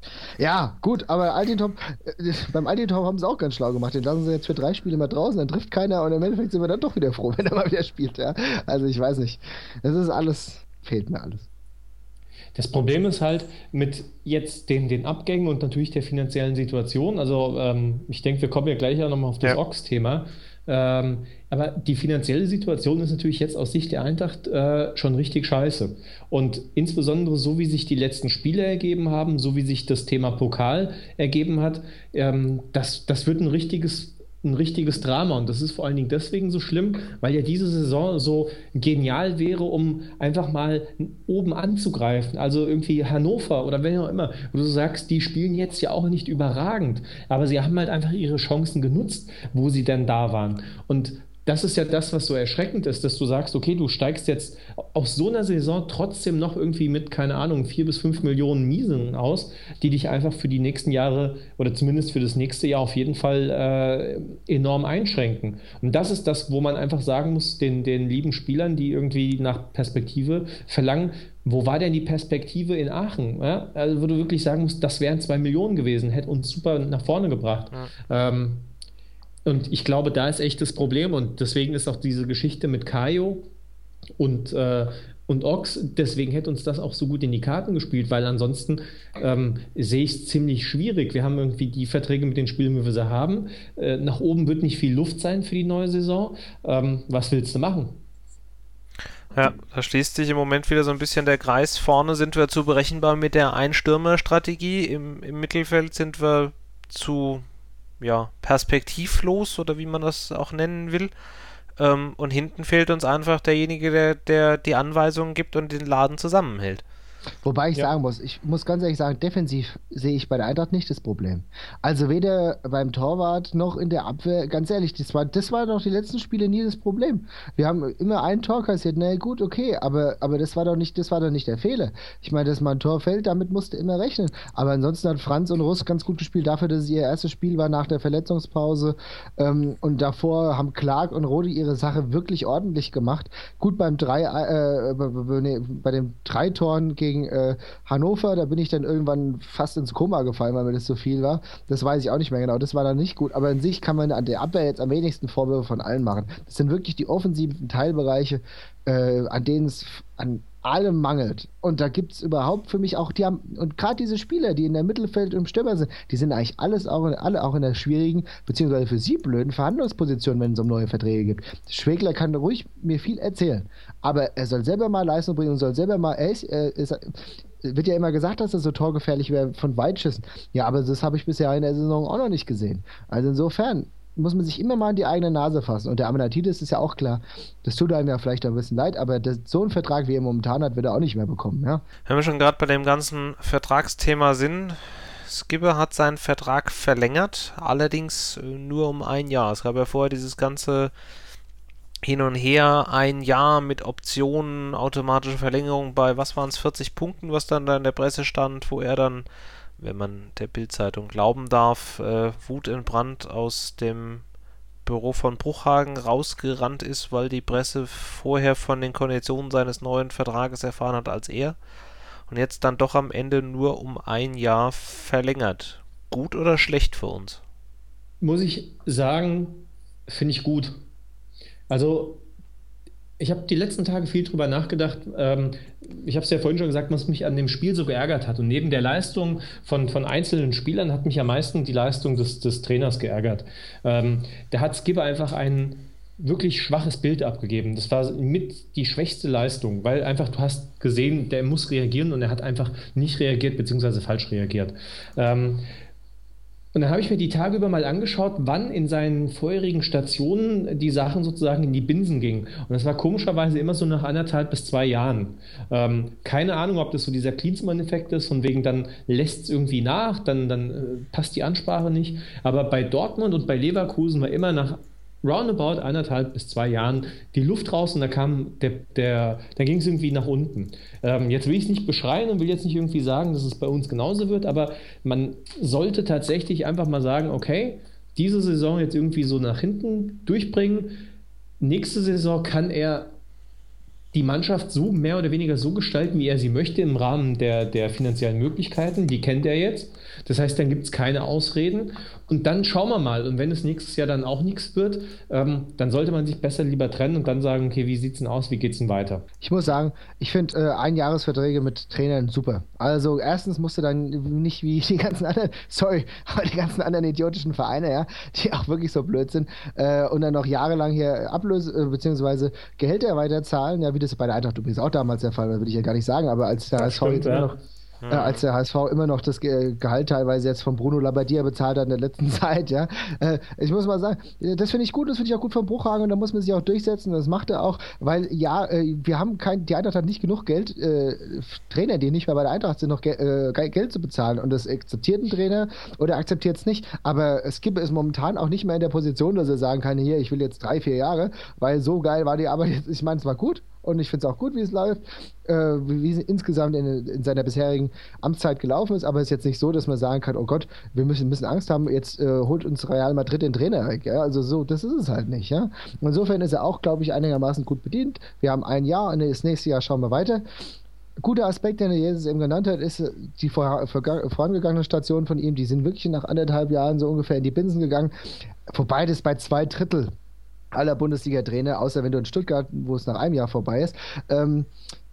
C: Ja, gut, aber Altintop, äh, beim Altintop haben sie auch ganz schlau gemacht. Den lassen sie jetzt für drei Spiele mal draußen, dann trifft keiner und im Endeffekt sind wir dann doch wieder froh, wenn er mal wieder spielt, ja? Also ich weiß nicht. Das ist alles, fehlt mir alles.
B: Das Problem ist halt mit jetzt den, den Abgängen und natürlich der finanziellen Situation. Also ähm, ich denke, wir kommen ja gleich auch nochmal auf das
A: ja.
B: Ochs-Thema. Ähm, aber die finanzielle Situation ist natürlich jetzt aus Sicht der Eintracht äh, schon richtig scheiße. Und insbesondere so, wie sich die letzten Spiele ergeben haben, so wie sich das Thema Pokal ergeben hat, ähm, das, das wird ein richtiges ein richtiges Drama und das ist vor allen Dingen deswegen so schlimm, weil ja diese Saison so genial wäre, um einfach mal oben anzugreifen, also irgendwie Hannover oder wer auch immer, wo du sagst, die spielen jetzt ja auch nicht überragend, aber sie haben halt einfach ihre Chancen genutzt, wo sie denn da waren und das ist ja das, was so erschreckend ist, dass du sagst, okay, du steigst jetzt aus so einer Saison trotzdem noch irgendwie mit, keine Ahnung, vier bis fünf Millionen Miesen aus, die dich einfach für die nächsten Jahre oder zumindest für das nächste Jahr auf jeden Fall äh, enorm einschränken. Und das ist das, wo man einfach sagen muss, den, den lieben Spielern, die irgendwie nach Perspektive verlangen, wo war denn die Perspektive in Aachen? Ja? Also wo du wirklich sagen musst, das wären zwei Millionen gewesen, hätte uns super nach vorne gebracht. Ja. Ähm, Und ich glaube, da ist echt das Problem und deswegen ist auch diese Geschichte mit Kajo und, äh, und Ochs, deswegen hätte uns das auch so gut in die Karten gespielt, weil ansonsten ähm, sehe ich es ziemlich schwierig. Wir haben irgendwie die Verträge mit den Spielen, wie wir sie haben. Äh, nach oben wird nicht viel Luft sein für die neue Saison. Ähm, was willst du machen?
A: Ja, da schließt sich im Moment wieder so ein bisschen der Kreis. Vorne sind wir zu berechenbar mit der Einstürmer-Strategie. Im, im Mittelfeld sind wir zu ja, perspektivlos oder wie man das auch nennen will. Ähm, und hinten fehlt uns einfach derjenige, der, der die Anweisungen gibt und den Laden zusammenhält.
C: Wobei ich
B: ja.
C: sagen muss, ich muss ganz ehrlich sagen, defensiv sehe ich bei der Eintracht nicht das Problem. Also weder beim Torwart noch in der Abwehr, ganz ehrlich, das war, das war doch die letzten Spiele nie das Problem. Wir haben immer ein Tor kassiert, na gut, okay, aber, aber das war doch nicht, das war doch nicht der Fehler. Ich meine, dass mal ein Tor fällt, damit musste immer rechnen. Aber ansonsten hat Franz und Russ ganz gut gespielt, dafür, dass es ihr erstes Spiel war nach der Verletzungspause. Ähm, und davor haben Clark und Rodi ihre Sache wirklich ordentlich gemacht. Gut beim drei, äh, nee, bei den drei Toren gegen gegen äh, Hannover, da bin ich dann irgendwann fast ins Koma gefallen, weil mir das so viel war. Das weiß ich auch nicht mehr genau. Das war dann nicht gut. Aber in sich kann man an der Abwehr jetzt am wenigsten Vorwürfe von allen machen. Das sind wirklich die offensiven Teilbereiche, äh, an denen es an allem mangelt. Und da gibt es überhaupt für mich auch, die haben, und gerade diese Spieler, die in der Mittelfeld im Stürmer sind, die sind eigentlich alles auch in, alle auch in der schwierigen, beziehungsweise für sie blöden Verhandlungsposition, wenn es um neue Verträge gibt. Schwegler kann ruhig mir viel erzählen, aber er soll selber mal Leistung bringen und soll selber mal, er ist, er ist, wird ja immer gesagt, dass er so torgefährlich wäre von Weitschüssen. Ja, aber das habe ich bisher in der Saison auch noch nicht gesehen. Also insofern muss man sich immer mal in die eigene Nase fassen. Und der Ammanatidis ist ja auch klar, das tut einem ja vielleicht ein bisschen leid, aber das, so einen Vertrag, wie er momentan hat, wird er auch nicht mehr bekommen. Ja?
A: Wenn wir schon gerade bei dem ganzen Vertragsthema sind, Skibbe hat seinen Vertrag verlängert, allerdings nur um ein Jahr. Es gab ja vorher dieses ganze Hin und Her, ein Jahr mit Optionen, automatische Verlängerung bei, was waren es, vierzig Punkten, was dann da in der Presse stand, wo er dann, wenn man der Bild-Zeitung glauben darf, äh, wutentbrannt aus dem Büro von Bruchhagen rausgerannt ist, weil die Presse vorher von den Konditionen seines neuen Vertrages erfahren hat als er und jetzt dann doch am Ende nur um ein Jahr verlängert. Gut oder schlecht für uns?
B: muss ich sagen, finde ich gut. Also ich habe die letzten Tage viel drüber nachgedacht. Ähm, ich habe es ja vorhin schon gesagt, was mich an dem Spiel so geärgert hat. Und neben der Leistung von, von einzelnen Spielern hat mich am meisten die Leistung des, des Trainers geärgert. Ähm, der hat Skipper einfach ein wirklich schwaches Bild abgegeben. Das war mit die schwächste Leistung, weil einfach du hast gesehen, der muss reagieren und er hat einfach nicht reagiert, beziehungsweise falsch reagiert. Ähm, und dann habe ich mir die Tage über mal angeschaut, wann in seinen vorherigen Stationen die Sachen sozusagen in die Binsen gingen. Und das war komischerweise immer so nach anderthalb bis zwei Jahren. Ähm, keine Ahnung, ob das so dieser Klinsmann-Effekt ist, von wegen dann lässt es irgendwie nach, dann, dann äh, passt die Ansprache nicht. Aber bei Dortmund und bei Leverkusen war immer nach roundabout eineinhalb bis zwei Jahren die Luft raus und da kam der, der, da ging es irgendwie nach unten. Ähm, jetzt will ich es nicht beschreien und will jetzt nicht irgendwie sagen, dass es bei uns genauso wird, aber man sollte tatsächlich einfach mal sagen, okay, diese Saison jetzt irgendwie so nach hinten durchbringen. Nächste Saison kann er die Mannschaft so mehr oder weniger so gestalten, wie er sie möchte, im Rahmen der, der finanziellen Möglichkeiten. Die kennt er jetzt. Das heißt, dann gibt es keine Ausreden. Und dann schauen wir mal. Und wenn es nächstes Jahr dann auch nichts wird, ähm, dann sollte man sich besser lieber trennen und dann sagen, okay, wie sieht es denn aus, wie geht es denn weiter?
C: Ich muss sagen, ich finde äh, Einjahresverträge mit Trainern super. Also erstens musst du dann nicht wie die ganzen anderen, sorry, aber die ganzen anderen idiotischen Vereine, ja, die auch wirklich so blöd sind, äh, und dann noch jahrelang hier Ablöse, äh, beziehungsweise Gehälter weiterzahlen, ja, wie das bei der Eintracht übrigens auch damals der Fall war, würde ich ja gar nicht sagen, aber als der
B: Das
C: H S V
B: stimmt,
C: jetzt immer
B: ja.
C: noch äh, als der H S V immer noch das Ge Gehalt teilweise jetzt von Bruno Labbadia bezahlt hat in der letzten Zeit, ja. Äh, ich muss mal sagen, äh, das finde ich gut, das finde ich auch gut von Bruchhagen und da muss man sich auch durchsetzen, das macht er auch, weil ja, äh, wir haben kein, die Eintracht hat nicht genug Geld, äh, Trainer, die nicht mehr bei der Eintracht sind, noch Ge äh, Geld zu bezahlen und das akzeptiert ein Trainer oder akzeptiert es nicht, aber Skipper ist momentan auch nicht mehr in der Position, dass er sagen kann, hier, ich will jetzt drei, vier Jahre, weil so geil war die Arbeit jetzt, ich meine, es war gut, und ich finde es auch gut, wie es läuft, äh, wie, wie es insgesamt in, in seiner bisherigen Amtszeit gelaufen ist, aber es ist jetzt nicht so, dass man sagen kann, oh Gott, wir müssen, müssen Angst haben, jetzt äh, holt uns Real Madrid den Trainer weg. Ja? Also so, das ist es halt nicht. Ja? Insofern ist er auch, glaube ich, einigermaßen gut bedient. Wir haben ein Jahr und das nächste Jahr schauen wir weiter. Guter Aspekt, den Jesus eben genannt hat, ist die vor, vor, vorangegangenen Stationen von ihm, die sind wirklich nach anderthalb Jahren so ungefähr in die Binsen gegangen, wobei das bei zwei Drittel aller Bundesliga-Trainer, außer wenn du in Stuttgart, wo es nach einem Jahr vorbei ist, ähm,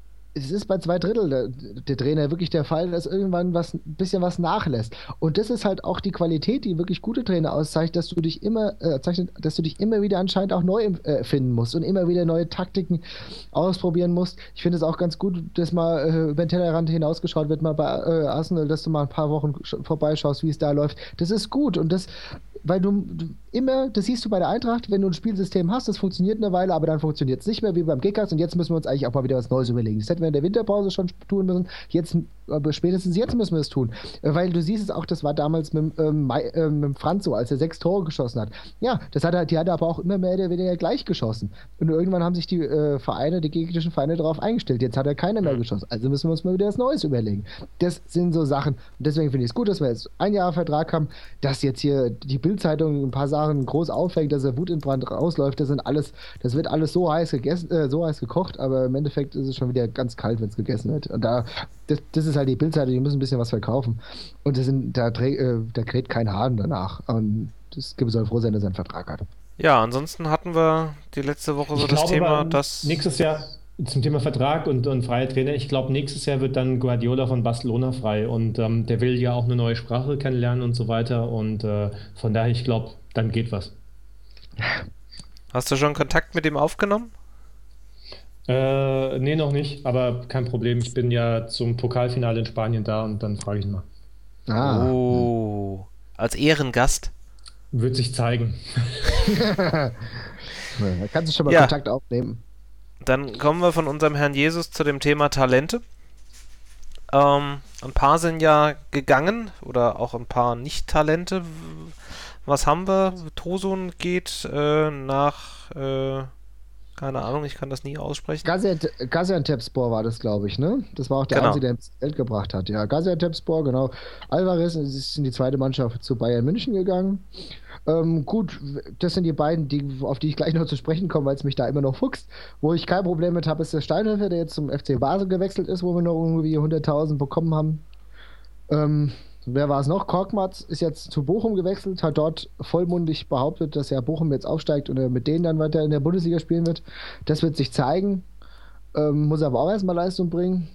C: es ist bei zwei Drittel der, der Trainer wirklich der Fall, dass irgendwann was, ein bisschen was nachlässt. Und das ist halt auch die Qualität, die wirklich gute Trainer auszeichnet, dass du dich immer, äh, zeichnet, dass du dich immer wieder anscheinend auch neu äh, finden musst und immer wieder neue Taktiken ausprobieren musst. Ich finde es auch ganz gut, dass mal äh, über den Tellerrand hinausgeschaut wird, mal bei äh, Arsenal, dass du mal ein paar Wochen vorbeischaust, wie es da läuft. Das ist gut und das, weil du, du immer, das siehst du bei der Eintracht, wenn du ein Spielsystem hast, das funktioniert eine Weile, aber dann funktioniert es nicht mehr wie beim Kickers und jetzt müssen wir uns eigentlich auch mal wieder was Neues überlegen. Das hätten wir in der Winterpause schon tun müssen, jetzt, aber spätestens jetzt müssen wir es tun. Weil du siehst es auch, das war damals mit, ähm, äh, mit Franz so, als er sechs Tore geschossen hat. Ja, das hat er, die hat er aber auch immer mehr oder weniger gleich geschossen. Und irgendwann haben sich die äh, Vereine, die gegnerischen Vereine darauf eingestellt. Jetzt hat er keiner mehr geschossen. Also müssen wir uns mal wieder was Neues überlegen. Das sind so Sachen. Und deswegen finde ich es gut, dass wir jetzt ein Jahr Vertrag haben, dass jetzt hier die Bildzeitung ein paar Sachen groß auffängt, dass er wutentbrannt rausläuft. Das sind alles, das wird alles so heiß gegessen, äh, so heiß gekocht, aber im Endeffekt ist es schon wieder ganz kalt, wenn es gegessen wird. Und da, das, das ist halt die Bildzeitung, die müssen ein bisschen was verkaufen. Und das sind, da, äh, da kräht kein Hahn danach. Und das soll froh sein, dass er einen Vertrag hat.
A: Ja, ansonsten hatten wir die letzte Woche so
B: Ich
A: das
B: glaube,
A: Thema,
B: aber
A: dass
B: nächstes Jahr zum Thema Vertrag und, und freie Trainer, ich glaube, nächstes Jahr wird dann Guardiola von Barcelona frei und ähm, der will ja auch eine neue Sprache kennenlernen und so weiter und äh, von daher, ich glaube, dann geht was.
A: Hast du schon Kontakt mit ihm aufgenommen?
B: Äh, nee, noch nicht, aber kein Problem. Ich bin ja zum Pokalfinale in Spanien da und dann frage ich ihn mal.
C: Ah.
A: Oh, als Ehrengast.
B: Wird sich zeigen.
C: Da kannst du schon mal
A: Ja.
C: Kontakt aufnehmen.
A: Dann kommen wir von unserem Herrn Jesus zu dem Thema Talente. Ähm, ein paar sind ja gegangen oder auch ein paar Nicht-Talente. Was haben wir? Tosun geht äh, nach, äh, keine Ahnung, ich kann das nie aussprechen.
C: Gaziantep- Gaziantepspor war das, glaube ich, ne? Das war auch der
A: Genau.
C: Einzige, der ins Feld gebracht hat. Ja, Gaziantepspor, genau. Alvarez ist in die zweite Mannschaft zu Bayern München gegangen. Ähm, gut, das sind die beiden, die, auf die ich gleich noch zu sprechen komme, weil es mich da immer noch fuchst. Wo ich kein Problem mit habe, ist der Steinhöfer, der jetzt zum F C Basel gewechselt ist, wo wir noch irgendwie hunderttausend bekommen haben. Ähm, wer war es noch? Korkmaz ist jetzt zu Bochum gewechselt, hat dort vollmundig behauptet, dass ja Bochum jetzt aufsteigt und er mit denen dann weiter in der Bundesliga spielen wird. Das wird sich zeigen. Ähm, muss aber auch erstmal Leistung bringen.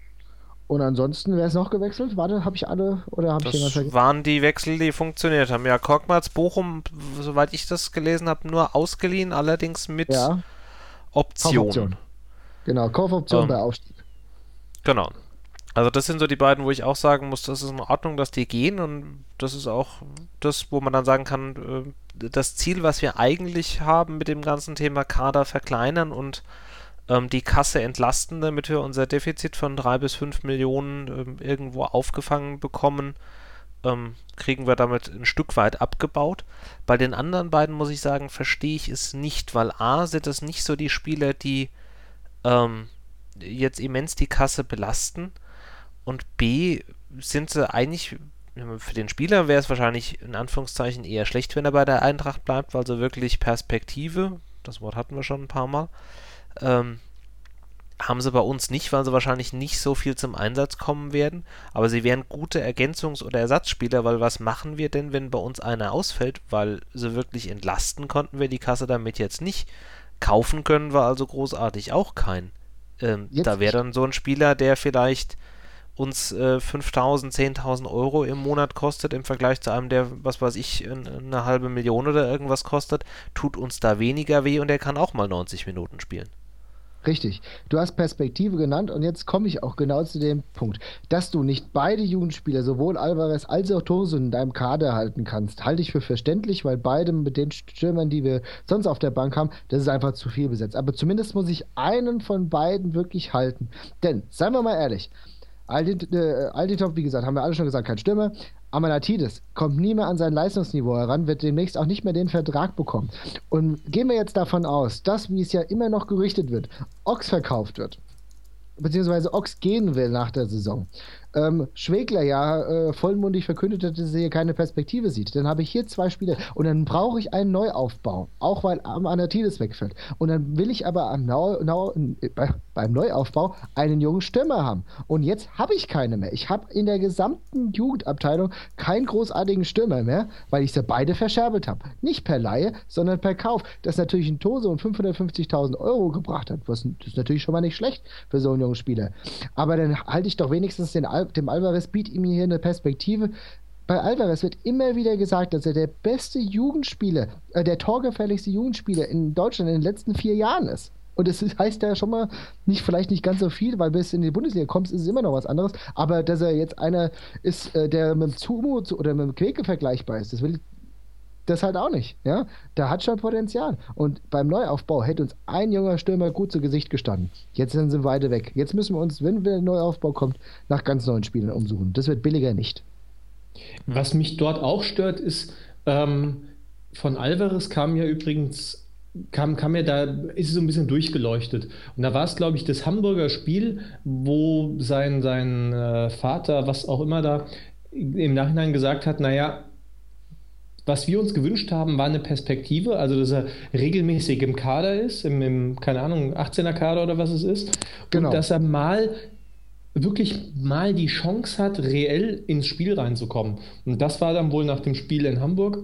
C: Und ansonsten, wer ist noch gewechselt? Warte, habe ich alle oder habe ich jemand
A: Das
C: vergessen?
A: waren die Wechsel, die funktioniert haben. Ja, Korkmaz, Bochum, soweit ich das gelesen habe, nur ausgeliehen, allerdings mit
C: Ja,
A: Option.
C: Kaufoption. Genau, Kaufoption
A: Ähm,
C: bei Aufstieg.
A: Genau. Also das sind so die beiden, wo ich auch sagen muss, das ist in Ordnung, dass die gehen und das ist auch das, wo man dann sagen kann, äh, das Ziel, was wir eigentlich haben mit dem ganzen Thema Kader verkleinern und ähm, die Kasse entlasten, damit wir unser Defizit von drei bis fünf Millionen ähm, irgendwo aufgefangen bekommen, ähm, kriegen wir damit ein Stück weit abgebaut. Bei den anderen beiden, muss ich sagen, verstehe ich es nicht, weil A, sind es nicht so die Spieler, die ähm, jetzt immens die Kasse belasten. Und B, sind sie eigentlich, für den Spieler wäre es wahrscheinlich in Anführungszeichen eher schlecht, wenn er bei der Eintracht bleibt, weil so wirklich Perspektive, das Wort hatten wir schon ein paar Mal, ähm, haben sie bei uns nicht, weil sie wahrscheinlich nicht so viel zum Einsatz kommen werden. Aber sie wären gute Ergänzungs- oder Ersatzspieler, weil was machen wir denn, wenn bei uns einer ausfällt? Weil sie wirklich entlasten konnten wir die Kasse damit jetzt nicht. Kaufen können wir also großartig auch keinen. Ähm,
C: Jetzt
A: da wäre dann so ein Spieler, der vielleicht uns äh, fünftausend, zehntausend Euro im Monat kostet, im Vergleich zu einem, der, was weiß ich, in, eine halbe Million oder irgendwas kostet, tut uns da weniger weh und der kann auch mal neunzig Minuten spielen.
C: Richtig. Du hast Perspektive genannt und jetzt komme ich auch genau zu dem Punkt. Dass du nicht beide Jugendspieler, sowohl Alvarez als auch Tosun, in deinem Kader halten kannst, halte ich für verständlich, weil beide mit den Stürmern, die wir sonst auf der Bank haben, das ist einfach zu viel besetzt. Aber zumindest muss ich einen von beiden wirklich halten. Denn, seien wir mal ehrlich, Aldin, äh, Altintop, wie gesagt, haben wir alle schon gesagt, kein Stürmer. Amanatidis kommt nie mehr an sein Leistungsniveau heran, wird demnächst auch nicht mehr den Vertrag bekommen. Und gehen wir jetzt davon aus, dass, wie es ja immer noch gerüchtet wird, Ox verkauft wird, beziehungsweise Ox gehen will nach der Saison. Ähm, Schwegler ja äh, vollmundig verkündet hat, dass er hier keine Perspektive sieht. Dann habe ich hier zwei Spieler und dann brauche ich einen Neuaufbau, auch weil Amanatidis wegfällt. Und dann will ich aber am Nau, Nau, bei, beim Neuaufbau einen jungen Stürmer haben. Und jetzt habe ich keine mehr. Ich habe in der gesamten Jugendabteilung keinen großartigen Stürmer mehr, weil ich sie beide verscherbelt habe. Nicht per Leihe, sondern per Kauf. Das natürlich ein Tose und fünfhundertfünfzigtausend Euro gebracht hat. Was, das ist natürlich schon mal nicht schlecht für so einen jungen Spieler. Aber dann halte ich doch wenigstens den Al dem Alvarez, bietet ihm hier eine Perspektive. Bei Alvarez wird immer wieder gesagt, dass er der beste Jugendspieler, äh, der torgefährlichste Jugendspieler in Deutschland in den letzten vier Jahren ist. Und das ist, heißt ja schon mal nicht, vielleicht nicht ganz so viel, weil bis in die Bundesliga kommst, ist es immer noch was anderes. Aber dass er jetzt einer ist, äh, der mit dem Zumut oder mit dem Queke vergleichbar ist, das will das halt auch nicht. Ja? Da hat schon Potenzial. Und beim Neuaufbau hätte uns ein junger Stürmer gut zu Gesicht gestanden. Jetzt sind sie beide weg. Jetzt müssen wir uns, wenn der Neuaufbau kommt, nach ganz neuen Spielern umsuchen. Das wird billiger nicht.
B: Was mich dort auch stört, ist, ähm, von Alvarez kam ja übrigens, kam, kam ja da, ist es so ein bisschen durchgeleuchtet. Und da war es, glaube ich, das Hamburger Spiel, wo sein, sein äh, Vater, was auch immer da, im Nachhinein gesagt hat, naja, was wir uns gewünscht haben, war eine Perspektive, also dass er regelmäßig im Kader ist, im, im keine Ahnung, achtzehner Kader oder was es ist,
C: Genau.
B: und dass er mal wirklich mal die Chance hat, reell ins Spiel reinzukommen. Und das war dann wohl nach dem Spiel in Hamburg,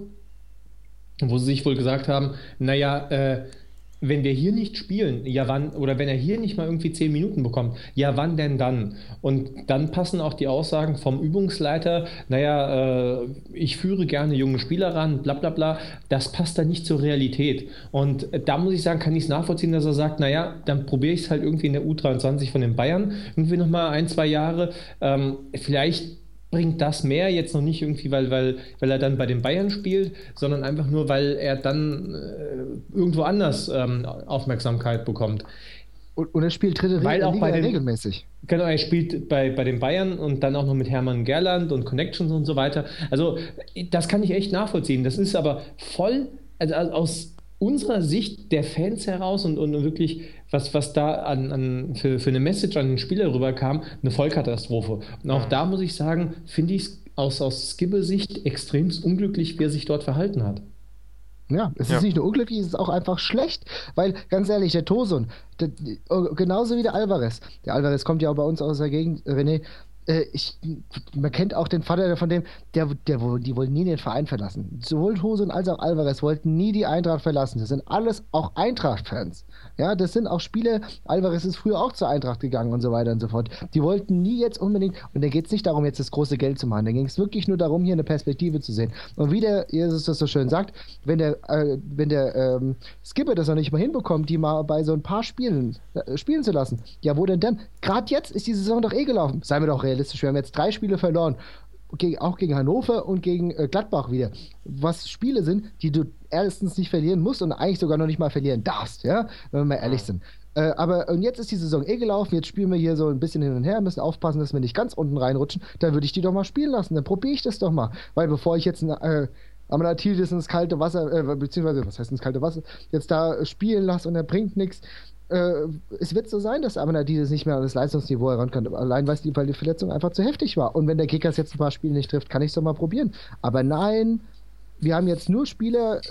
B: wo sie sich wohl gesagt haben, naja, äh, wenn wir hier nicht spielen, ja wann, oder wenn er hier nicht mal irgendwie zehn Minuten bekommt, ja wann denn dann? Und dann passen auch die Aussagen vom Übungsleiter, naja, äh, ich führe gerne junge Spieler ran, bla bla bla, das passt dann nicht zur Realität. Und da muss ich sagen, kann ich es nachvollziehen, dass er sagt, naja, dann probiere ich es halt irgendwie in der U dreiundzwanzig von den Bayern, irgendwie nochmal ein, zwei Jahre, ähm, vielleicht bringt das mehr, jetzt noch nicht irgendwie, weil, weil, weil er dann bei den Bayern spielt, sondern einfach nur, weil er dann äh, irgendwo anders ähm, Aufmerksamkeit bekommt.
C: Und, und er spielt dritte
B: Weil auch
C: Liga
B: bei den,
C: regelmäßig.
B: Genau, er spielt bei, bei den Bayern und dann auch noch mit Hermann Gerland und Connections und so weiter. Also das kann ich echt nachvollziehen. Das ist aber voll, also aus unserer Sicht der Fans heraus und, und wirklich, was, was da an, an für, für eine Message an den Spieler rüberkam, eine Vollkatastrophe. Und auch da muss ich sagen, finde ich es aus, aus Skibbe-Sicht extremst unglücklich, wie er sich dort verhalten hat.
C: Ja, es
A: Ja.
C: ist nicht nur unglücklich, es ist auch einfach schlecht, weil, ganz ehrlich, der Tosun, der, genauso wie der Alvarez, der Alvarez kommt ja auch bei uns aus der Gegend, René, äh, ich, man kennt auch den Vater von dem, der, der, wo- die wollen nie den Verein verlassen. Sowohl Tosun als auch Alvarez wollten nie die Eintracht verlassen. Das sind alles auch Eintracht-Fans. Ja, das sind auch Spieler, Alvarez ist früher auch zur Eintracht gegangen und so weiter und so fort. Die wollten nie jetzt unbedingt, und da geht es nicht darum, jetzt das große Geld zu machen, da ging es wirklich nur darum, hier eine Perspektive zu sehen. Und wie der Jesus das so schön sagt, wenn der, äh, wenn der ähm, Skipper das noch nicht mal hinbekommt, die mal bei so ein paar Spielen äh, spielen zu lassen, ja, wo denn dann? Gerade jetzt ist die Saison doch eh gelaufen. Seien wir doch realistisch, wir haben jetzt drei Spiele verloren. Gegen, auch gegen Hannover und gegen äh, Gladbach wieder. Was Spiele sind, die du erstens nicht verlieren musst und eigentlich sogar noch nicht mal verlieren darfst, ja, wenn wir mal ehrlich sind. Äh, aber und jetzt ist die Saison eh gelaufen, jetzt spielen wir hier so ein bisschen hin und her, müssen aufpassen, dass wir nicht ganz unten reinrutschen, dann würde ich die doch mal spielen lassen, dann probiere ich das doch mal. Weil bevor ich jetzt ein äh, Amanatidis ins kalte Wasser, äh, beziehungsweise, was heißt ins kalte Wasser, jetzt da äh, spielen lasse und er bringt nichts, äh, es wird so sein, dass Amanatidis nicht mehr an das Leistungsniveau herankommt, allein weil die, weil die Verletzung einfach zu heftig war. Und wenn der Kickers jetzt ein paar Spiele nicht trifft, kann ich es doch mal probieren. Aber nein, wir haben jetzt nur Spieler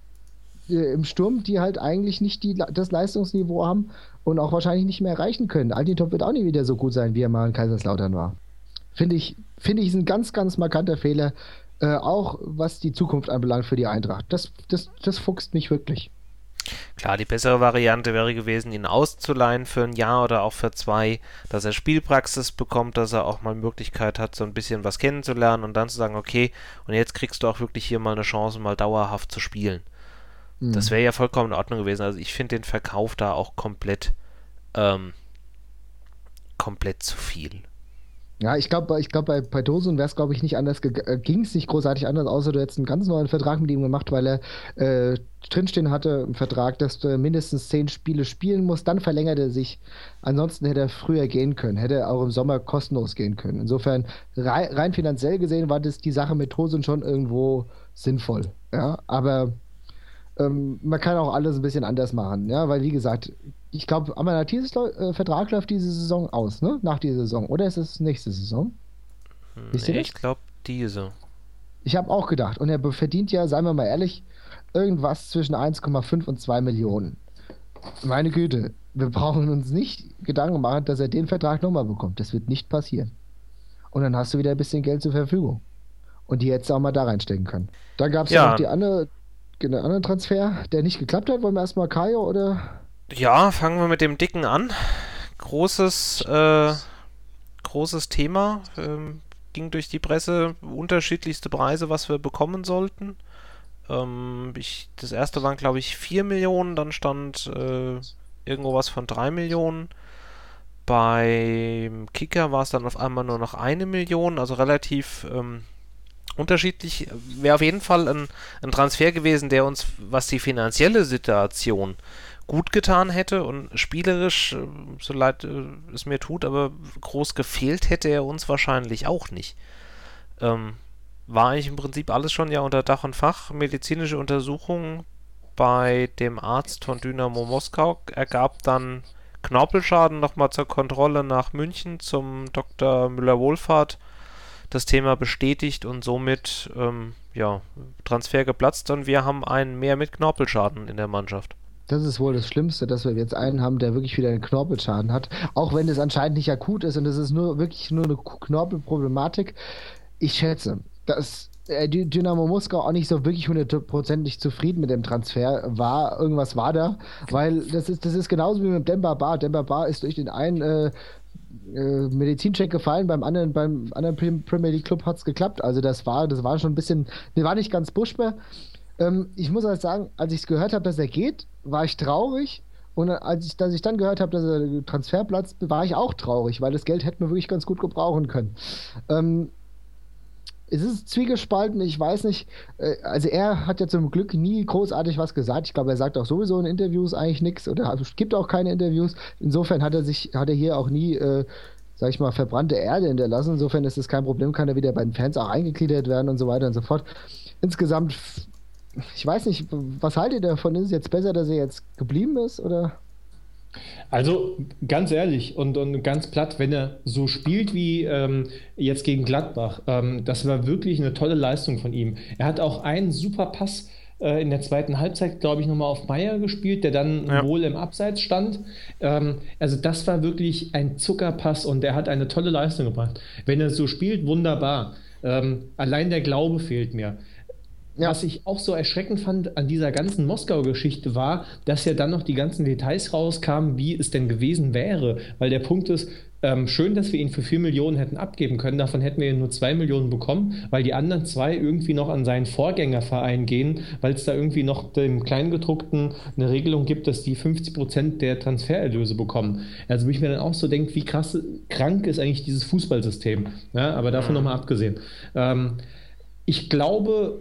C: äh, im Sturm, die halt eigentlich nicht die, das Leistungsniveau haben und auch wahrscheinlich nicht mehr erreichen können. Altintop wird auch nicht wieder so gut sein, wie er mal in Kaiserslautern war. Finde ich, finde ich, ist ein ganz, ganz markanter Fehler, äh, auch was die Zukunft anbelangt für die Eintracht. Das, das, das fuchst mich wirklich.
A: Klar, die bessere Variante wäre gewesen, ihn auszuleihen für ein Jahr oder auch für zwei, dass er Spielpraxis bekommt, dass er auch mal Möglichkeit hat, so ein bisschen was kennenzulernen und dann zu sagen, okay, und jetzt kriegst du auch wirklich hier mal eine Chance, mal dauerhaft zu spielen. Mhm. Das wäre ja vollkommen in Ordnung gewesen. Also ich finde den Verkauf da auch komplett, ähm, komplett zu viel.
C: Ja, ich glaube, ich glaub, bei, bei Tosun wäre es, glaube ich, nicht anders, äh, ging es nicht großartig anders, außer du hättest einen ganz neuen Vertrag mit ihm gemacht, weil er äh, drinstehen hatte, im Vertrag, dass du mindestens zehn Spiele spielen musst, dann verlängert er sich. Ansonsten hätte er früher gehen können, hätte er auch im Sommer kostenlos gehen können. Insofern, rein, rein finanziell gesehen, war das die Sache mit Tosun schon irgendwo sinnvoll. Ja, aber ähm, man kann auch alles ein bisschen anders machen, ja, weil wie gesagt, ich glaube, Amanatidis äh, Vertrag läuft diese Saison aus, ne? Nach dieser Saison. Oder ist es nächste Saison?
A: Nee, ich glaube diese.
C: Ich habe auch gedacht. Und er verdient ja, seien wir mal ehrlich, irgendwas zwischen eins Komma fünf und zwei Millionen. Meine Güte, wir brauchen uns nicht Gedanken machen, dass er den Vertrag nochmal bekommt. Das wird nicht passieren. Und dann hast du wieder ein bisschen Geld zur Verfügung. Und die hättest du auch mal da reinstecken können. Dann gab es ja. ja noch die andere, den anderen Transfer, der nicht geklappt hat. Wollen wir erstmal Kajo oder...
A: Ja, fangen wir mit dem Dicken an. Großes, äh, großes Thema. Ähm, ging durch die Presse. Unterschiedlichste Preise, was wir bekommen sollten. Ähm, ich, das erste waren, glaube ich, vier Millionen. Dann stand äh, irgendwo was von drei Millionen. Beim Kicker war es dann auf einmal nur noch eine Million. Also relativ ähm, unterschiedlich. Wäre auf jeden Fall ein, ein Transfer gewesen, der uns, was die finanzielle Situation gut getan hätte und spielerisch, so leid es mir tut, aber groß gefehlt hätte er uns wahrscheinlich auch nicht. Ähm, war eigentlich im Prinzip alles schon ja unter Dach und Fach. Medizinische Untersuchung bei dem Arzt von Dynamo Moskau ergab dann Knorpelschaden, nochmal zur Kontrolle nach München zum Doktor Müller-Wohlfahrt. Das Thema bestätigt und somit ähm, ja, Transfer geplatzt und wir haben einen mehr mit Knorpelschaden in der Mannschaft.
C: Das ist wohl das Schlimmste, dass wir jetzt einen haben, der wirklich wieder einen Knorpelschaden hat. Auch wenn es anscheinend nicht akut ist und es ist nur wirklich nur eine Knorpelproblematik. Ich schätze, dass äh, Dynamo Moskau auch nicht so wirklich hundertprozentig zufrieden mit dem Transfer war. Irgendwas war da, weil das ist, das ist genauso wie mit Demba Ba. Demba Ba ist durch den einen äh, äh, Medizincheck gefallen, beim anderen, beim anderen Premier League Club hat es geklappt. Also das war, das war schon ein bisschen, wir waren nicht ganz Buschbär. Ähm, ich muss halt sagen, als ich es gehört habe, dass er geht, war ich traurig. Und als ich, als ich dann gehört habe, dass er Transferplatz, war ich auch traurig, weil das Geld hätten wir wirklich ganz gut gebrauchen können. Ähm, es ist zwiegespalten, ich weiß nicht. Äh, also er hat ja zum Glück nie großartig was gesagt. Ich glaube, er sagt auch sowieso in Interviews eigentlich nichts oder es gibt auch keine Interviews. Insofern hat er sich, hat er hier auch nie, äh, sag ich mal, verbrannte Erde hinterlassen. Insofern ist es kein Problem, kann er wieder bei den Fans auch eingegliedert werden und so weiter und so fort. Insgesamt, ich weiß nicht, was haltet ihr davon? Ist es jetzt besser, dass er jetzt geblieben ist, oder?
B: Also ganz ehrlich und, und ganz platt, wenn er so spielt wie ähm, jetzt gegen Gladbach, ähm, das war wirklich eine tolle Leistung von ihm. Er hat auch einen super Pass äh, in der zweiten Halbzeit, glaube ich, nochmal auf Meier gespielt, der dann
A: Ja.
B: wohl im Abseits stand. Ähm, also das war wirklich ein Zuckerpass und der hat eine tolle Leistung gebracht. Wenn er so spielt, wunderbar. Ähm, allein der Glaube fehlt mir.
C: Ja,
B: Was ich auch so erschreckend fand an dieser ganzen Moskau-Geschichte war, dass ja dann noch die ganzen Details rauskamen, wie es denn gewesen wäre. Weil der Punkt ist, ähm, schön, dass wir ihn für vier Millionen hätten abgeben können. Davon hätten wir nur zwei Millionen bekommen, weil die anderen zwei irgendwie noch an seinen Vorgängerverein gehen, weil es da irgendwie noch dem Kleingedruckten eine Regelung gibt, dass die fünfzig Prozent der Transfererlöse bekommen. Also wo ich mir dann auch so denke, wie krass krank ist eigentlich dieses Fußballsystem. Ja, aber davon
A: Mhm.
B: nochmal abgesehen. Ähm, ich glaube,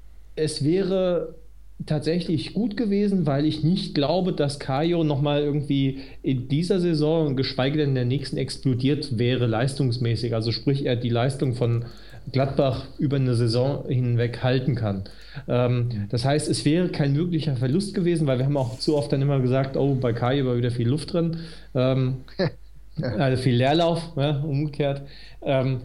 B: es wäre tatsächlich gut gewesen, weil ich nicht glaube, dass Kajo nochmal irgendwie in dieser Saison, geschweige denn in der nächsten, explodiert wäre leistungsmäßig. Also sprich, er die Leistung von Gladbach über eine Saison hinweg halten kann. Ähm, das heißt, es wäre kein möglicher Verlust gewesen, weil wir haben auch zu oft dann immer gesagt, oh, bei Kajo war wieder viel Luft drin. Ähm,
C: ja,
B: also viel Leerlauf, ja, umgekehrt. Ähm,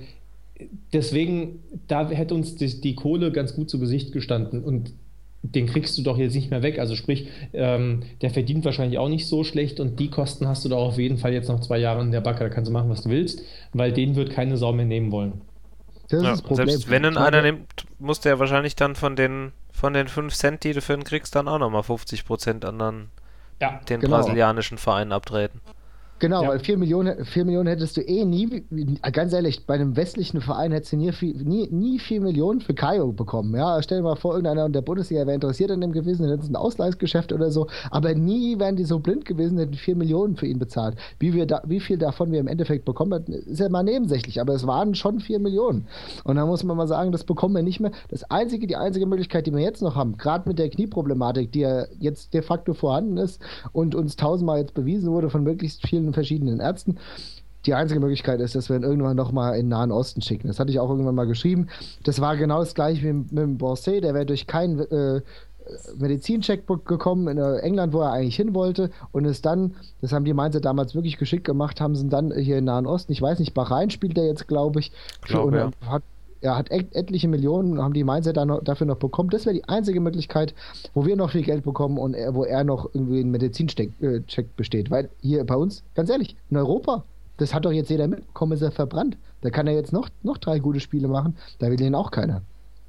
B: deswegen, da hätte uns die, die Kohle ganz gut zu Gesicht gestanden und den kriegst du doch jetzt nicht mehr weg. Also sprich, ähm, der verdient wahrscheinlich auch nicht so schlecht und die Kosten hast du doch auf jeden Fall jetzt noch zwei Jahre in der Backe. Da kannst du machen, was du willst, weil den wird keine Sau mehr nehmen wollen.
C: das ist
A: Ja,
C: das
A: und
C: Problem.
A: selbst wenn ihn
C: Ich
A: einer
C: meine,
A: nimmt, muss der wahrscheinlich dann von den von den fünf Cent, die du für ihn kriegst, dann auch nochmal fünfzig Prozent an dann
B: Ja,
A: den
C: genau.
A: brasilianischen Verein abtreten.
C: Genau,
B: ja.
C: weil vier Millionen, vier Millionen hättest du eh nie, ganz ehrlich, bei einem westlichen Verein hättest du nie, viel- nie, nie vier Millionen für Kajo bekommen. Ja, stell dir mal vor, irgendeiner in der Bundesliga wäre interessiert an dem gewesen, dann hätte es ein Ausleihsgeschäft oder so, aber nie wären die so blind gewesen, hätten vier Millionen für ihn bezahlt. Wie, wir da, wie viel davon wir im Endeffekt bekommen hatten, ist ja mal nebensächlich, aber es waren schon vier Millionen. Und da muss man mal sagen, das bekommen wir nicht mehr. Das einzige, die einzige Möglichkeit, die wir jetzt noch haben, gerade mit der Knieproblematik, die ja jetzt de facto vorhanden ist und uns tausendmal jetzt bewiesen wurde von möglichst vielen verschiedenen Ärzten, die einzige Möglichkeit ist, dass wir ihn irgendwann nochmal in den Nahen Osten schicken. Das hatte ich auch irgendwann mal geschrieben. Das war genau das gleiche wie mit dem Borsay. Der wäre durch keinen äh, Medizincheck gekommen in äh, England, wo er eigentlich hin wollte. Und ist dann, das haben die Mainzer damals wirklich geschickt gemacht, haben sie ihn dann hier im Nahen Osten, ich weiß nicht, Bahrain spielt er jetzt, glaube ich,
A: Glaube,
C: und
A: ja.
C: hat er hat et etliche Millionen, haben die Mainzer dann noch, dafür noch bekommen. Das wäre die einzige Möglichkeit, wo wir noch viel Geld bekommen und er, wo er noch irgendwie ein Medizincheck äh, Check besteht. Weil hier bei uns, ganz ehrlich, in Europa, das hat doch jetzt jeder mitbekommen, ist er verbrannt. Da kann er jetzt noch, noch drei gute Spiele machen, da will ihn auch keiner.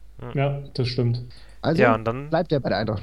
B: Ja, das stimmt.
C: Also
A: Ja, und dann,
C: bleibt er bei der Eintracht.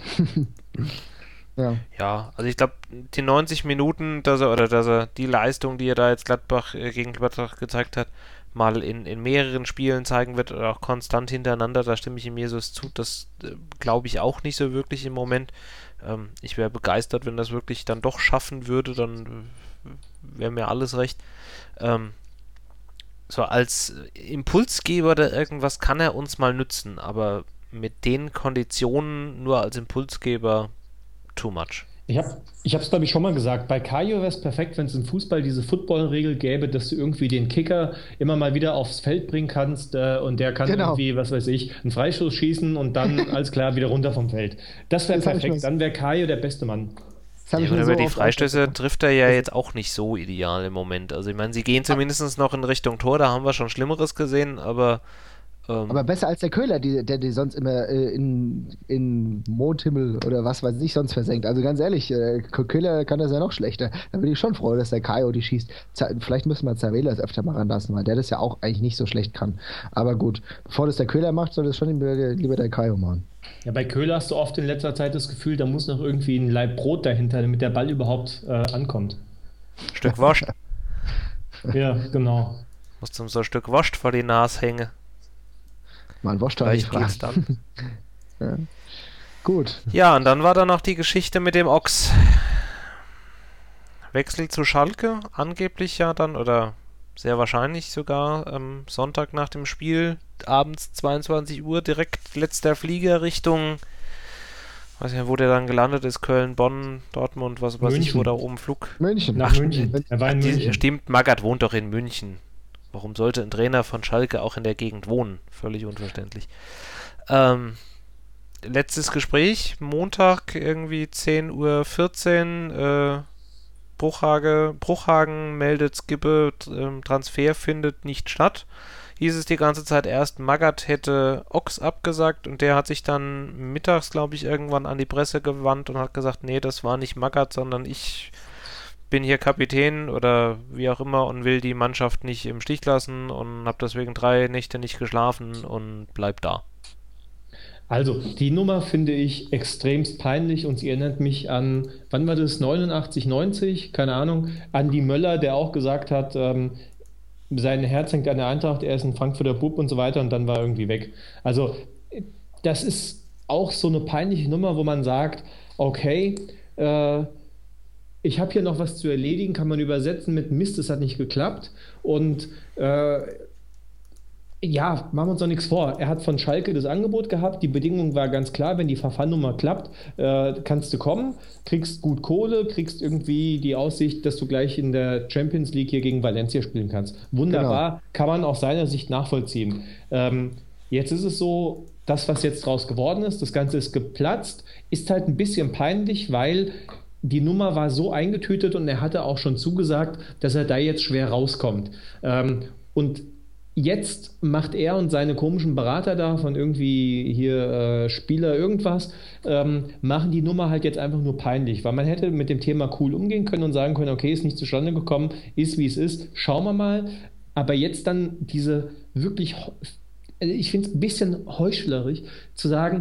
C: Ja.
A: ja, also ich glaube, die neunzig Minuten, dass er, oder dass er die Leistung, die er da jetzt Gladbach äh, gegen Gladbach gezeigt hat, mal in, in mehreren Spielen zeigen wird oder auch konstant hintereinander, da stimme ich ihm Jesus zu, das äh, glaube ich auch nicht so wirklich im Moment. Ähm, ich wäre begeistert, wenn das wirklich dann doch schaffen würde, dann äh, wäre mir alles recht. Ähm, so als Impulsgeber oder irgendwas kann er uns mal nützen, aber mit den Konditionen nur als Impulsgeber too much.
B: Ich habe ich habe es, glaube ich, schon mal gesagt. Bei Kajo wäre es perfekt, wenn es im Fußball diese Football-Regel gäbe, dass du irgendwie den Kicker immer mal wieder aufs Feld bringen kannst äh, und der kann
C: Genau.
B: irgendwie, was weiß ich, einen Freistoß schießen und dann, alles klar, wieder runter vom Feld. Das wäre
C: Das hab ich
B: perfekt.
C: mir-
B: Dann wäre Kajo der beste Mann.
C: Das habe
A: Ja,
C: ich
A: aber
C: mir so
A: die
C: oft
A: Freistöße
C: angeguckt.
A: trifft er ja jetzt auch nicht so ideal im Moment. Also ich meine, sie gehen zumindest noch in Richtung Tor, da haben wir schon Schlimmeres gesehen, aber ähm,
C: Aber besser als der Köhler, die, der die sonst immer äh, in, in Mondhimmel oder was weiß ich sonst versenkt. Also ganz ehrlich, äh, Köhler kann das ja noch schlechter. Da bin ich schon froh, dass der Kajo die schießt. Z Vielleicht müssen wir Zavelas öfter mal ranlassen, weil der das ja auch eigentlich nicht so schlecht kann. Aber gut, bevor das der Köhler macht, soll das schon lieber, lieber der Kajo machen.
B: Ja, bei Köhler hast du oft in letzter Zeit das Gefühl, da muss noch irgendwie ein Laib Brot dahinter, damit der Ball überhaupt äh, ankommt.
A: Stück Wurst.
B: Ja, genau.
A: Muss zum so ein Stück Wurst vor die Nase hängen.
C: Mal Wosch
A: Vielleicht geht's dann.
C: Ja. Gut.
A: Ja, und dann war da noch die Geschichte mit dem Ochs. Wechsel zu Schalke, angeblich ja dann, oder sehr wahrscheinlich sogar am Sonntag nach dem Spiel, abends zweiundzwanzig Uhr, direkt letzter Flieger Richtung, weiß nicht, wo der dann gelandet ist, Köln, Bonn, Dortmund, was weiß ich,
B: München.
A: wo da oben Flug.
C: München.
B: Nach München. Er war in
A: Die,
B: München.
A: stimmt, Magath wohnt doch in München. Warum sollte ein Trainer von Schalke auch in der Gegend wohnen? Völlig unverständlich. Ähm, letztes Gespräch, Montag irgendwie zehn Uhr vierzehn, äh, Bruchhage, Bruchhagen meldet Skibbe, ähm, Transfer findet nicht statt. hieß es die ganze Zeit erst, Magath hätte Ochs abgesagt und der hat sich dann mittags, glaube ich, irgendwann an die Presse gewandt und hat gesagt, nee, das war nicht Magath, sondern ich bin hier Kapitän oder wie auch immer und will die Mannschaft nicht im Stich lassen und habe deswegen drei Nächte nicht geschlafen und bleib da.
B: Also, die Nummer finde ich extremst peinlich und sie erinnert mich an, wann war das, neunundachtzig, neunzig, keine Ahnung, an die Möller, der auch gesagt hat, ähm, sein Herz hängt an der Eintracht, er ist ein Frankfurter Bub und so weiter und dann war er irgendwie weg. Also, das ist auch so eine peinliche Nummer, wo man sagt, okay, äh, ich habe hier noch was zu erledigen, kann man übersetzen mit Mist, es hat nicht geklappt und äh, ja, machen wir uns doch nichts vor. Er hat von Schalke das Angebot gehabt. Die Bedingung war ganz klar, wenn die Verfahrenummer klappt, äh, kannst du kommen, kriegst gut Kohle, kriegst irgendwie die Aussicht, dass du gleich in der Champions League hier gegen Valencia spielen kannst. Wunderbar, genau. Kann man aus seiner Sicht nachvollziehen. Ähm, jetzt ist es so, das, was jetzt draus geworden ist, das Ganze ist geplatzt, ist halt ein bisschen peinlich, weil die Nummer war so eingetütet und er hatte auch schon zugesagt, dass er da jetzt schwer rauskommt. Ähm, und Jetzt macht er und seine komischen Berater da von irgendwie hier äh, Spieler irgendwas, ähm, machen die Nummer halt jetzt einfach nur peinlich, weil man hätte mit dem Thema cool umgehen können und sagen können, okay, ist nicht zustande gekommen, ist wie es ist, schauen wir mal. Aber jetzt dann diese wirklich, ich finde es ein bisschen heuchlerisch zu sagen,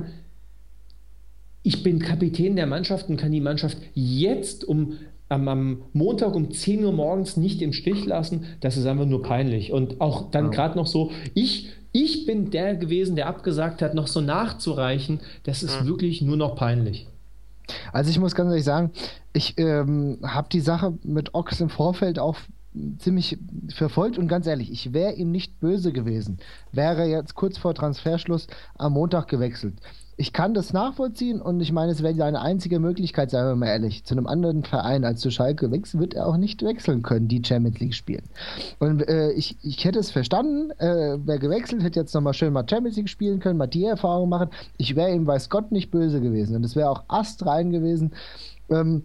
B: ich bin Kapitän der Mannschaft und kann die Mannschaft jetzt um Am, am Montag um zehn Uhr morgens nicht im Stich lassen, das ist einfach nur peinlich. Und auch dann gerade noch so, ich, ich bin der gewesen, der abgesagt hat, noch so nachzureichen, das ist mhm. wirklich nur noch peinlich.
C: Also ich muss ganz ehrlich sagen, ich ähm, habe die Sache mit Ochs im Vorfeld auch ziemlich verfolgt und ganz ehrlich, ich wäre ihm nicht böse gewesen, wäre jetzt kurz vor Transferschluss am Montag gewechselt. Ich kann das nachvollziehen und ich meine, es wäre seine einzige Möglichkeit, sagen wir mal ehrlich, zu einem anderen Verein als zu Schalke wechseln, wird er auch nicht wechseln können, die Champions League spielen. Und äh, ich, ich hätte es verstanden, äh, wäre gewechselt, hätte jetzt nochmal schön mal Champions League spielen können, mal die Erfahrung machen. Ich wäre ihm, weiß Gott, nicht böse gewesen und es wäre auch astrein gewesen. Ähm,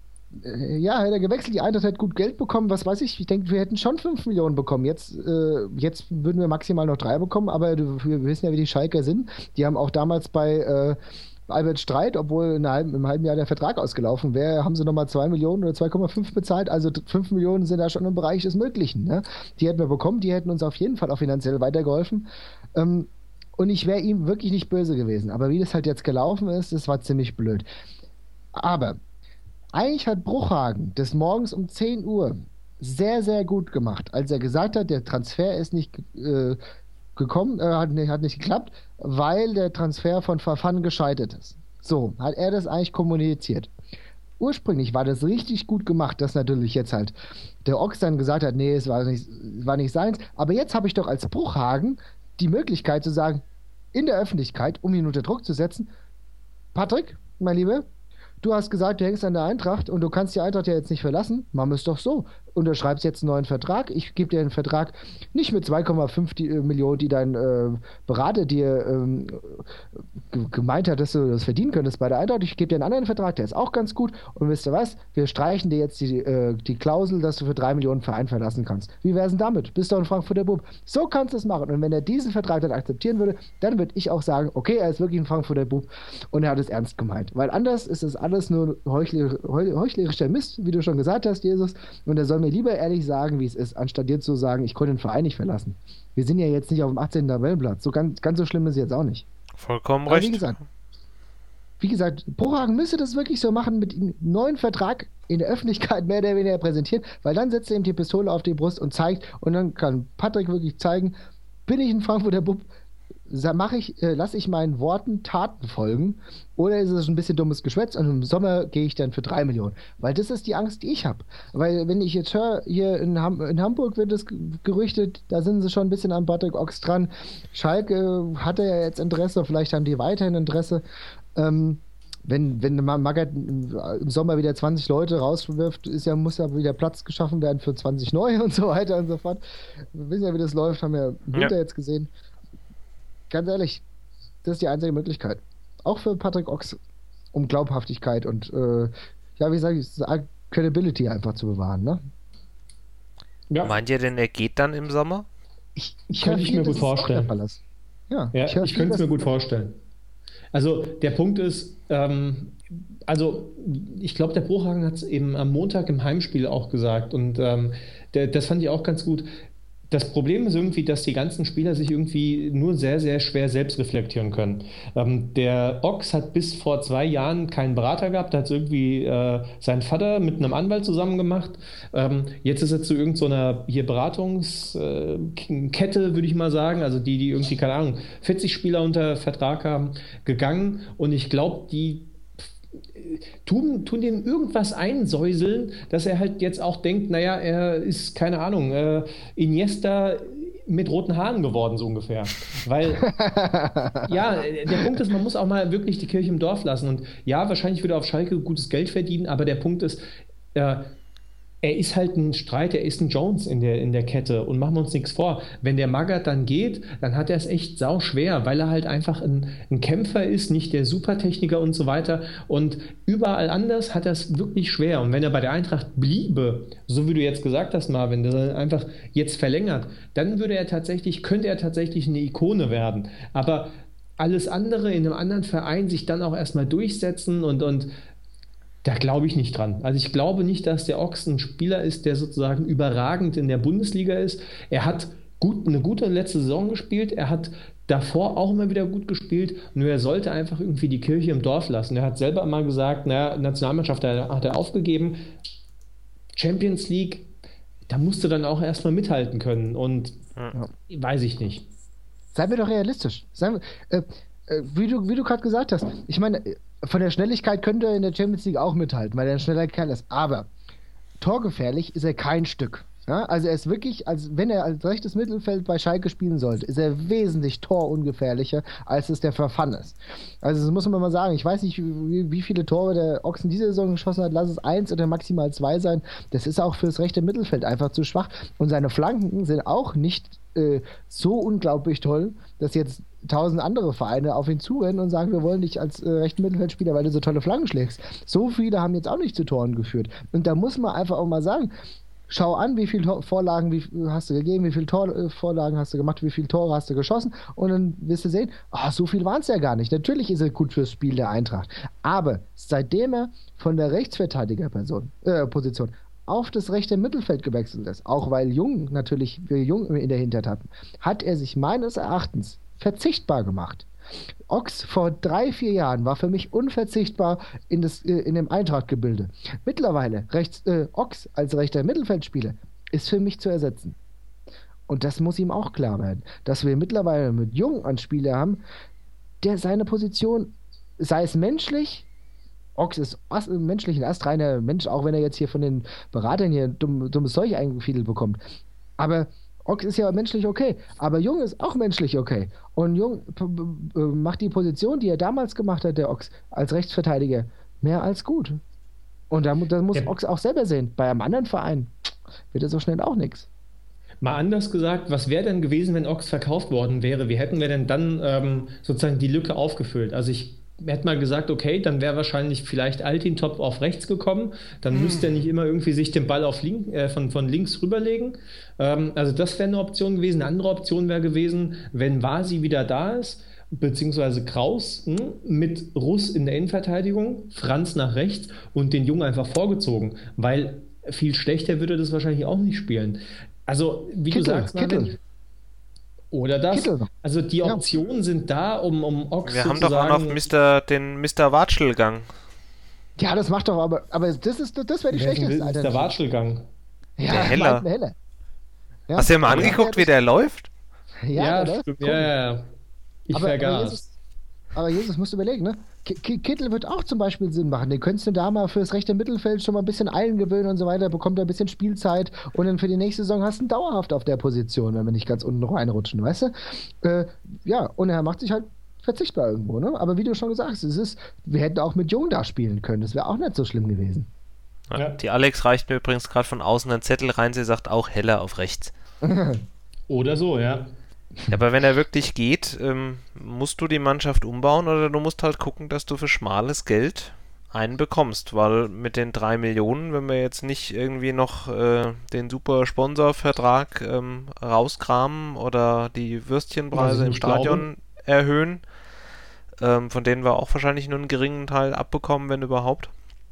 C: Ja, hätte er gewechselt, die Eintracht hätte gut Geld bekommen, was weiß ich, ich denke, wir hätten schon fünf Millionen bekommen. Jetzt, äh, jetzt würden wir maximal noch drei bekommen, aber wir wissen ja, wie die Schalker sind. Die haben auch damals bei äh, Albert Streit, obwohl in einem, im halben Jahr der Vertrag ausgelaufen wäre, haben sie nochmal zwei Millionen oder zwei Komma fünf bezahlt, also fünf Millionen sind da schon im Bereich des Möglichen. Ne? Die hätten wir bekommen, die hätten uns auf jeden Fall auch finanziell weitergeholfen. Ähm, und ich wäre ihm wirklich nicht böse gewesen, aber wie das halt jetzt gelaufen ist, das war ziemlich blöd. Aber eigentlich hat Bruchhagen das morgens um zehn Uhr sehr, sehr gut gemacht, als er gesagt hat, der Transfer ist nicht äh, gekommen, äh, hat, nicht, hat nicht geklappt, weil der Transfer von Verfan gescheitert ist. So, hat er das eigentlich kommuniziert. Ursprünglich war das richtig gut gemacht, dass natürlich jetzt halt der Ochs dann gesagt hat, nee, es war nicht, es war nicht seins, aber jetzt habe ich doch als Bruchhagen die Möglichkeit zu sagen, in der Öffentlichkeit, um ihn unter Druck zu setzen, Patrick, mein Lieber, du hast gesagt, du hängst an der Eintracht und du kannst die Eintracht ja jetzt nicht verlassen. Machen wir es doch so. Unterschreibst jetzt einen neuen Vertrag. Ich gebe dir einen Vertrag nicht mit zwei Komma fünf die, äh, Millionen, die dein äh, Berater dir ähm, g- gemeint hat, dass du das verdienen könntest bei der Eintracht. Ich gebe dir einen anderen Vertrag, der ist auch ganz gut. Und wisst ihr was? Wir streichen dir jetzt die, äh, die Klausel, dass du für drei Millionen Verein verlassen kannst. Wie wär's denn damit? Bist doch ein Frankfurter Bub. So kannst du es machen. Und wenn er diesen Vertrag dann akzeptieren würde, dann würde ich auch sagen, okay, er ist wirklich ein Frankfurter Bub und er hat es ernst gemeint. Weil anders ist es alles nur heuchler, heuchlerischer Mist, wie du schon gesagt hast, Jesus. Und er soll mir lieber ehrlich sagen, wie es ist, anstatt dir zu sagen, ich konnte den Verein nicht verlassen. Wir sind ja jetzt nicht auf dem achtzehnten Tabellenplatz. So ganz, ganz so schlimm ist es jetzt auch nicht.
A: Vollkommen
C: Aber
A: recht.
C: Wie gesagt, wie gesagt, Bruchhagen müsste das wirklich so machen, mit einem neuen Vertrag in der Öffentlichkeit mehr oder weniger präsentieren, weil dann setzt er ihm die Pistole auf die Brust und zeigt, und dann kann Patrick wirklich zeigen, bin ich ein Frankfurter Bub, mache ich, äh, lasse ich meinen Worten Taten folgen, oder ist es ein bisschen dummes Geschwätz und im Sommer gehe ich dann für drei Millionen? Weil das ist die Angst, die ich habe. Weil wenn ich jetzt höre, hier in, Ham in Hamburg wird es gerüchtet, da sind sie schon ein bisschen an Patrick Ochs dran. Schalke hatte ja jetzt Interesse, vielleicht haben die weiterhin Interesse. Ähm, wenn, wenn man Magath im Sommer wieder zwanzig Leute rauswirft, ist ja, muss ja wieder Platz geschaffen werden für zwanzig neue und so weiter und so fort. Wir wissen ja, wie das läuft, haben wir im Winter ja. jetzt gesehen. Ganz ehrlich, das ist die einzige Möglichkeit. Auch für Patrick Ochs, um Glaubhaftigkeit und, äh, ja, wie sage ich, Credibility einfach zu bewahren, ne?
A: Ja. Meint ihr denn, er geht dann im Sommer?
C: Ich, ich
B: Könnte ich mir gut vorstellen.
C: Ja,
B: ja, ich, ich könnte es mir gut vorstellen. Also der Punkt ist, ähm, also ich glaube, der Bruchhagen hat es eben am Montag im Heimspiel auch gesagt und ähm, der, das fand ich auch ganz gut. Das Problem ist irgendwie, dass die ganzen Spieler sich irgendwie nur sehr, sehr schwer selbst reflektieren können. Ähm, der Ochs hat bis vor zwei Jahren keinen Berater gehabt, da hat irgendwie äh, sein Vater mit einem Anwalt zusammen gemacht. Ähm, jetzt ist er zu irgendeiner hier Beratungskette, äh, würde ich mal sagen, also die, die irgendwie, keine Ahnung, vierzig Spieler unter Vertrag haben, gegangen und ich glaube, die Tun, tun dem irgendwas einsäuseln, dass er halt jetzt auch denkt, naja, er ist, keine Ahnung, äh, Iniesta mit roten Haaren geworden, so ungefähr. Weil, ja, der Punkt ist, man muss auch mal wirklich die Kirche im Dorf lassen. Und ja, wahrscheinlich würde er auf Schalke gutes Geld verdienen, aber der Punkt ist, äh, er ist halt ein Streit, er ist ein Jones in der, in der Kette und machen wir uns nichts vor. Wenn der Magath dann geht, dann hat er es echt sau schwer, weil er halt einfach ein, ein Kämpfer ist, nicht der Supertechniker und so weiter. Und überall anders hat er es wirklich schwer. Und wenn er bei der Eintracht bliebe, so wie du jetzt gesagt hast, Marvin, dass er einfach jetzt verlängert, dann würde er tatsächlich, könnte er tatsächlich eine Ikone werden. Aber alles andere in einem anderen Verein sich dann auch erstmal durchsetzen und, und da glaube ich nicht dran. Also ich glaube nicht, dass der Ochs ein Spieler ist, der sozusagen überragend in der Bundesliga ist. Er hat gut, eine gute letzte Saison gespielt. Er hat davor auch immer wieder gut gespielt. Nur er sollte einfach irgendwie die Kirche im Dorf lassen. Er hat selber mal gesagt, naja, Nationalmannschaft hat er aufgegeben. Champions League, da musst du dann auch erstmal mithalten können. Und ja. Weiß ich nicht.
C: Seien wir doch realistisch. Seien wir, äh, äh, wie du, wie du gerade gesagt hast. Ich meine, von der Schnelligkeit könnte er in der Champions League auch mithalten, weil er ein schneller Kerl ist. Aber torgefährlich ist er kein Stück. Ja, also er ist wirklich, als wenn er als rechtes Mittelfeld bei Schalke spielen sollte, ist er wesentlich torungefährlicher, als es der Verfan ist. Also das muss man mal sagen. Ich weiß nicht, wie, wie viele Tore der Ochsen diese Saison geschossen hat. Lass es eins oder maximal zwei sein. Das ist auch fürs rechte Mittelfeld einfach zu schwach. Und seine Flanken sind auch nicht äh, so unglaublich toll, dass jetzt tausend andere Vereine auf ihn zurennen und sagen, wir wollen dich als äh, rechten Mittelfeldspieler, weil du so tolle Flanken schlägst. So viele haben jetzt auch nicht zu Toren geführt. Und da muss man einfach auch mal sagen, schau an, wie viele Vorlagen wie, hast du gegeben, wie viele Tor, äh, Vorlagen hast du gemacht, wie viele Tore hast du geschossen und dann wirst du sehen, oh, so viel waren es ja gar nicht. Natürlich ist er gut fürs Spiel der Eintracht, aber seitdem er von der Rechtsverteidigerposition äh, Position auf das rechte Mittelfeld gewechselt ist, auch weil Jung natürlich, wir Jung in der Hinterhand hatten, hat er sich meines Erachtens verzichtbar gemacht. Ochs vor drei, vier Jahren war für mich unverzichtbar in, das, in dem Eintracht-Gebilde. Mittlerweile, rechts, äh, Ochs als rechter Mittelfeldspieler ist für mich zu ersetzen. Und das muss ihm auch klar werden, dass wir mittlerweile mit Jung einen Spieler haben, der seine Position, sei es menschlich, Ochs ist Ast, menschlich ein astreiner Mensch, auch wenn er jetzt hier von den Beratern hier dumm, dummes Zeug eingefiedelt bekommt. Aber Ochs ist ja menschlich okay, aber Jung ist auch menschlich okay. Und Jung p- p- macht die Position, die er damals gemacht hat, der Ochs, als Rechtsverteidiger, mehr als gut. Und da, da muss ja. Ochs auch selber sehen. Bei einem anderen Verein wird er so schnell auch nichts.
B: Mal anders gesagt, was wäre denn gewesen, wenn Ochs verkauft worden wäre? Wie hätten wir denn dann ähm, sozusagen die Lücke aufgefüllt? Also ich hätte mal gesagt, okay, dann wäre wahrscheinlich vielleicht Altintop auf rechts gekommen, dann hm. müsste er nicht immer irgendwie sich den Ball auf link, äh, von, von links rüberlegen. Ähm, also das wäre eine Option gewesen. Eine andere Option wäre gewesen, wenn Vasi wieder da ist, beziehungsweise Kraus mh, mit Russ in der Innenverteidigung, Franz nach rechts und den Jungen einfach vorgezogen, weil viel schlechter würde das wahrscheinlich auch nicht spielen. Also wie
C: Kittel,
B: du sagst, Marvin, oder das. Kittel. Also die Optionen ja. sind da, um, um Ochs
A: Wir haben doch auch noch Mister den Mister Watschelgang.
C: Ja, das macht doch aber, aber das ist das wäre die schlechteste
B: Alternative. Mister Watschelgang.
A: Ja, der Heller.
C: Heller.
A: Ja. Hast du dir mal angeguckt, wie der läuft?
C: Ja,
B: ja, stimmt. ja, ja. Ich aber, vergaß.
C: Aber Jesus, aber Jesus, musst du überlegen, ne? Kittel wird auch zum Beispiel Sinn machen. Den könntest du da mal fürs rechte Mittelfeld schon mal ein bisschen eingewöhnen und so weiter, bekommt er ein bisschen Spielzeit und dann für die nächste Saison hast du ihn dauerhaft auf der Position, wenn wir nicht ganz unten reinrutschen, weißt du? Äh, ja, und er macht sich halt verzichtbar irgendwo, ne? Aber wie du schon gesagt hast, es ist, wir hätten auch mit Jung da spielen können. Das wäre auch nicht so schlimm gewesen.
A: Ja, ja. Die Alex reicht mir übrigens gerade von außen einen Zettel rein, sie sagt auch Heller auf rechts.
B: Oder so, ja.
A: Ja, aber wenn er wirklich geht, ähm, musst du die Mannschaft umbauen oder du musst halt gucken, dass du für schmales Geld einen bekommst, weil mit den drei Millionen, wenn wir jetzt nicht irgendwie noch äh, den super Sponsorvertrag ähm, rauskramen oder die Würstchenpreise im Stadion glaube. erhöhen, ähm, von denen wir auch wahrscheinlich nur einen geringen Teil abbekommen, wenn überhaupt.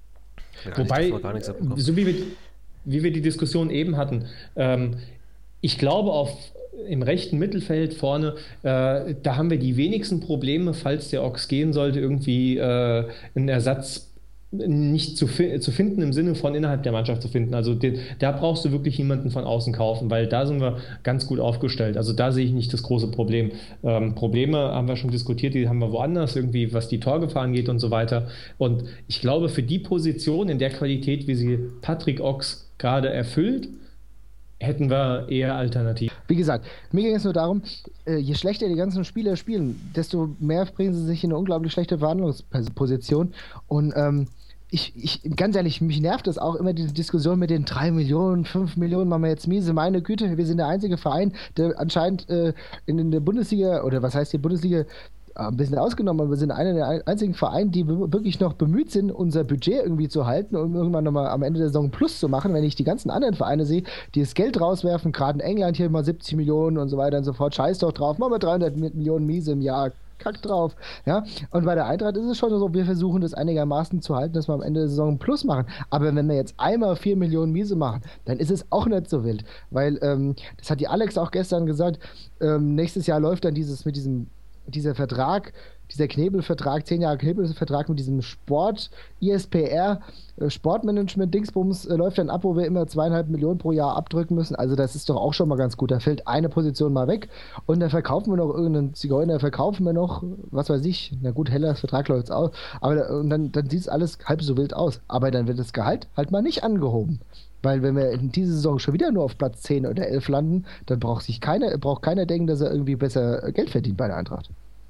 B: Ja, Wobei, so wie wir, wie wir die Diskussion eben hatten, ähm, ich glaube, auf, im rechten Mittelfeld vorne, äh, da haben wir die wenigsten Probleme, falls der Ochs gehen sollte, irgendwie äh, einen Ersatz nicht zu, fi- zu finden, im Sinne von innerhalb der Mannschaft zu finden. Also den, da brauchst du wirklich jemanden von außen kaufen, weil da sind wir ganz gut aufgestellt. Also da sehe ich nicht das große Problem. Ähm, Probleme haben wir schon diskutiert, die haben wir woanders, irgendwie was die Torgefahr angeht und so weiter. Und ich glaube, für die Position in der Qualität, wie sie Patrick Ochs gerade erfüllt, hätten wir eher Alternativen.
C: Wie gesagt, mir ging es nur darum, äh, je schlechter die ganzen Spieler spielen, desto mehr bringen sie sich in eine unglaublich schlechte Verhandlungsposition. Und ähm, ich, ich, ganz ehrlich, mich nervt das auch immer, diese Diskussion mit den drei Millionen, fünf Millionen, machen wir jetzt miese. Meine Güte, wir sind der einzige Verein, der anscheinend äh, in, in der Bundesliga, oder was heißt die Bundesliga, ein bisschen ausgenommen, aber wir sind einer der einzigen Vereine, die wirklich noch bemüht sind, unser Budget irgendwie zu halten, um irgendwann nochmal am Ende der Saison Plus zu machen. Wenn ich die ganzen anderen Vereine sehe, die das Geld rauswerfen, gerade in England hier mal siebzig Millionen und so weiter und so fort, scheiß doch drauf, machen wir dreihundert Millionen miese im Jahr, kack drauf. Ja? Und bei der Eintracht ist es schon so, wir versuchen das einigermaßen zu halten, dass wir am Ende der Saison Plus machen. Aber wenn wir jetzt einmal vier Millionen miese machen, dann ist es auch nicht so wild. Weil, ähm, das hat die Alex auch gestern gesagt, ähm, nächstes Jahr läuft dann dieses mit diesem dieser Vertrag, dieser Knebel-Vertrag, zehn Jahre Knebel-Vertrag mit diesem Sport, I S P R, äh, Sportmanagement-Dingsbums, äh, läuft dann ab, wo wir immer zweieinhalb Millionen pro Jahr abdrücken müssen. Also das ist doch auch schon mal ganz gut. Da fällt eine Position mal weg und dann verkaufen wir noch irgendeinen Zigeuner, verkaufen wir noch, was weiß ich, na gut, Hellers Vertrag läuft aus, aber da, und dann, dann sieht es alles halb so wild aus. Aber dann wird das Gehalt halt mal nicht angehoben. Weil wenn wir in dieser Saison schon wieder nur auf Platz zehn oder elf landen, dann braucht sich keiner, braucht keiner denken, dass er irgendwie besser Geld verdient bei der Eintracht.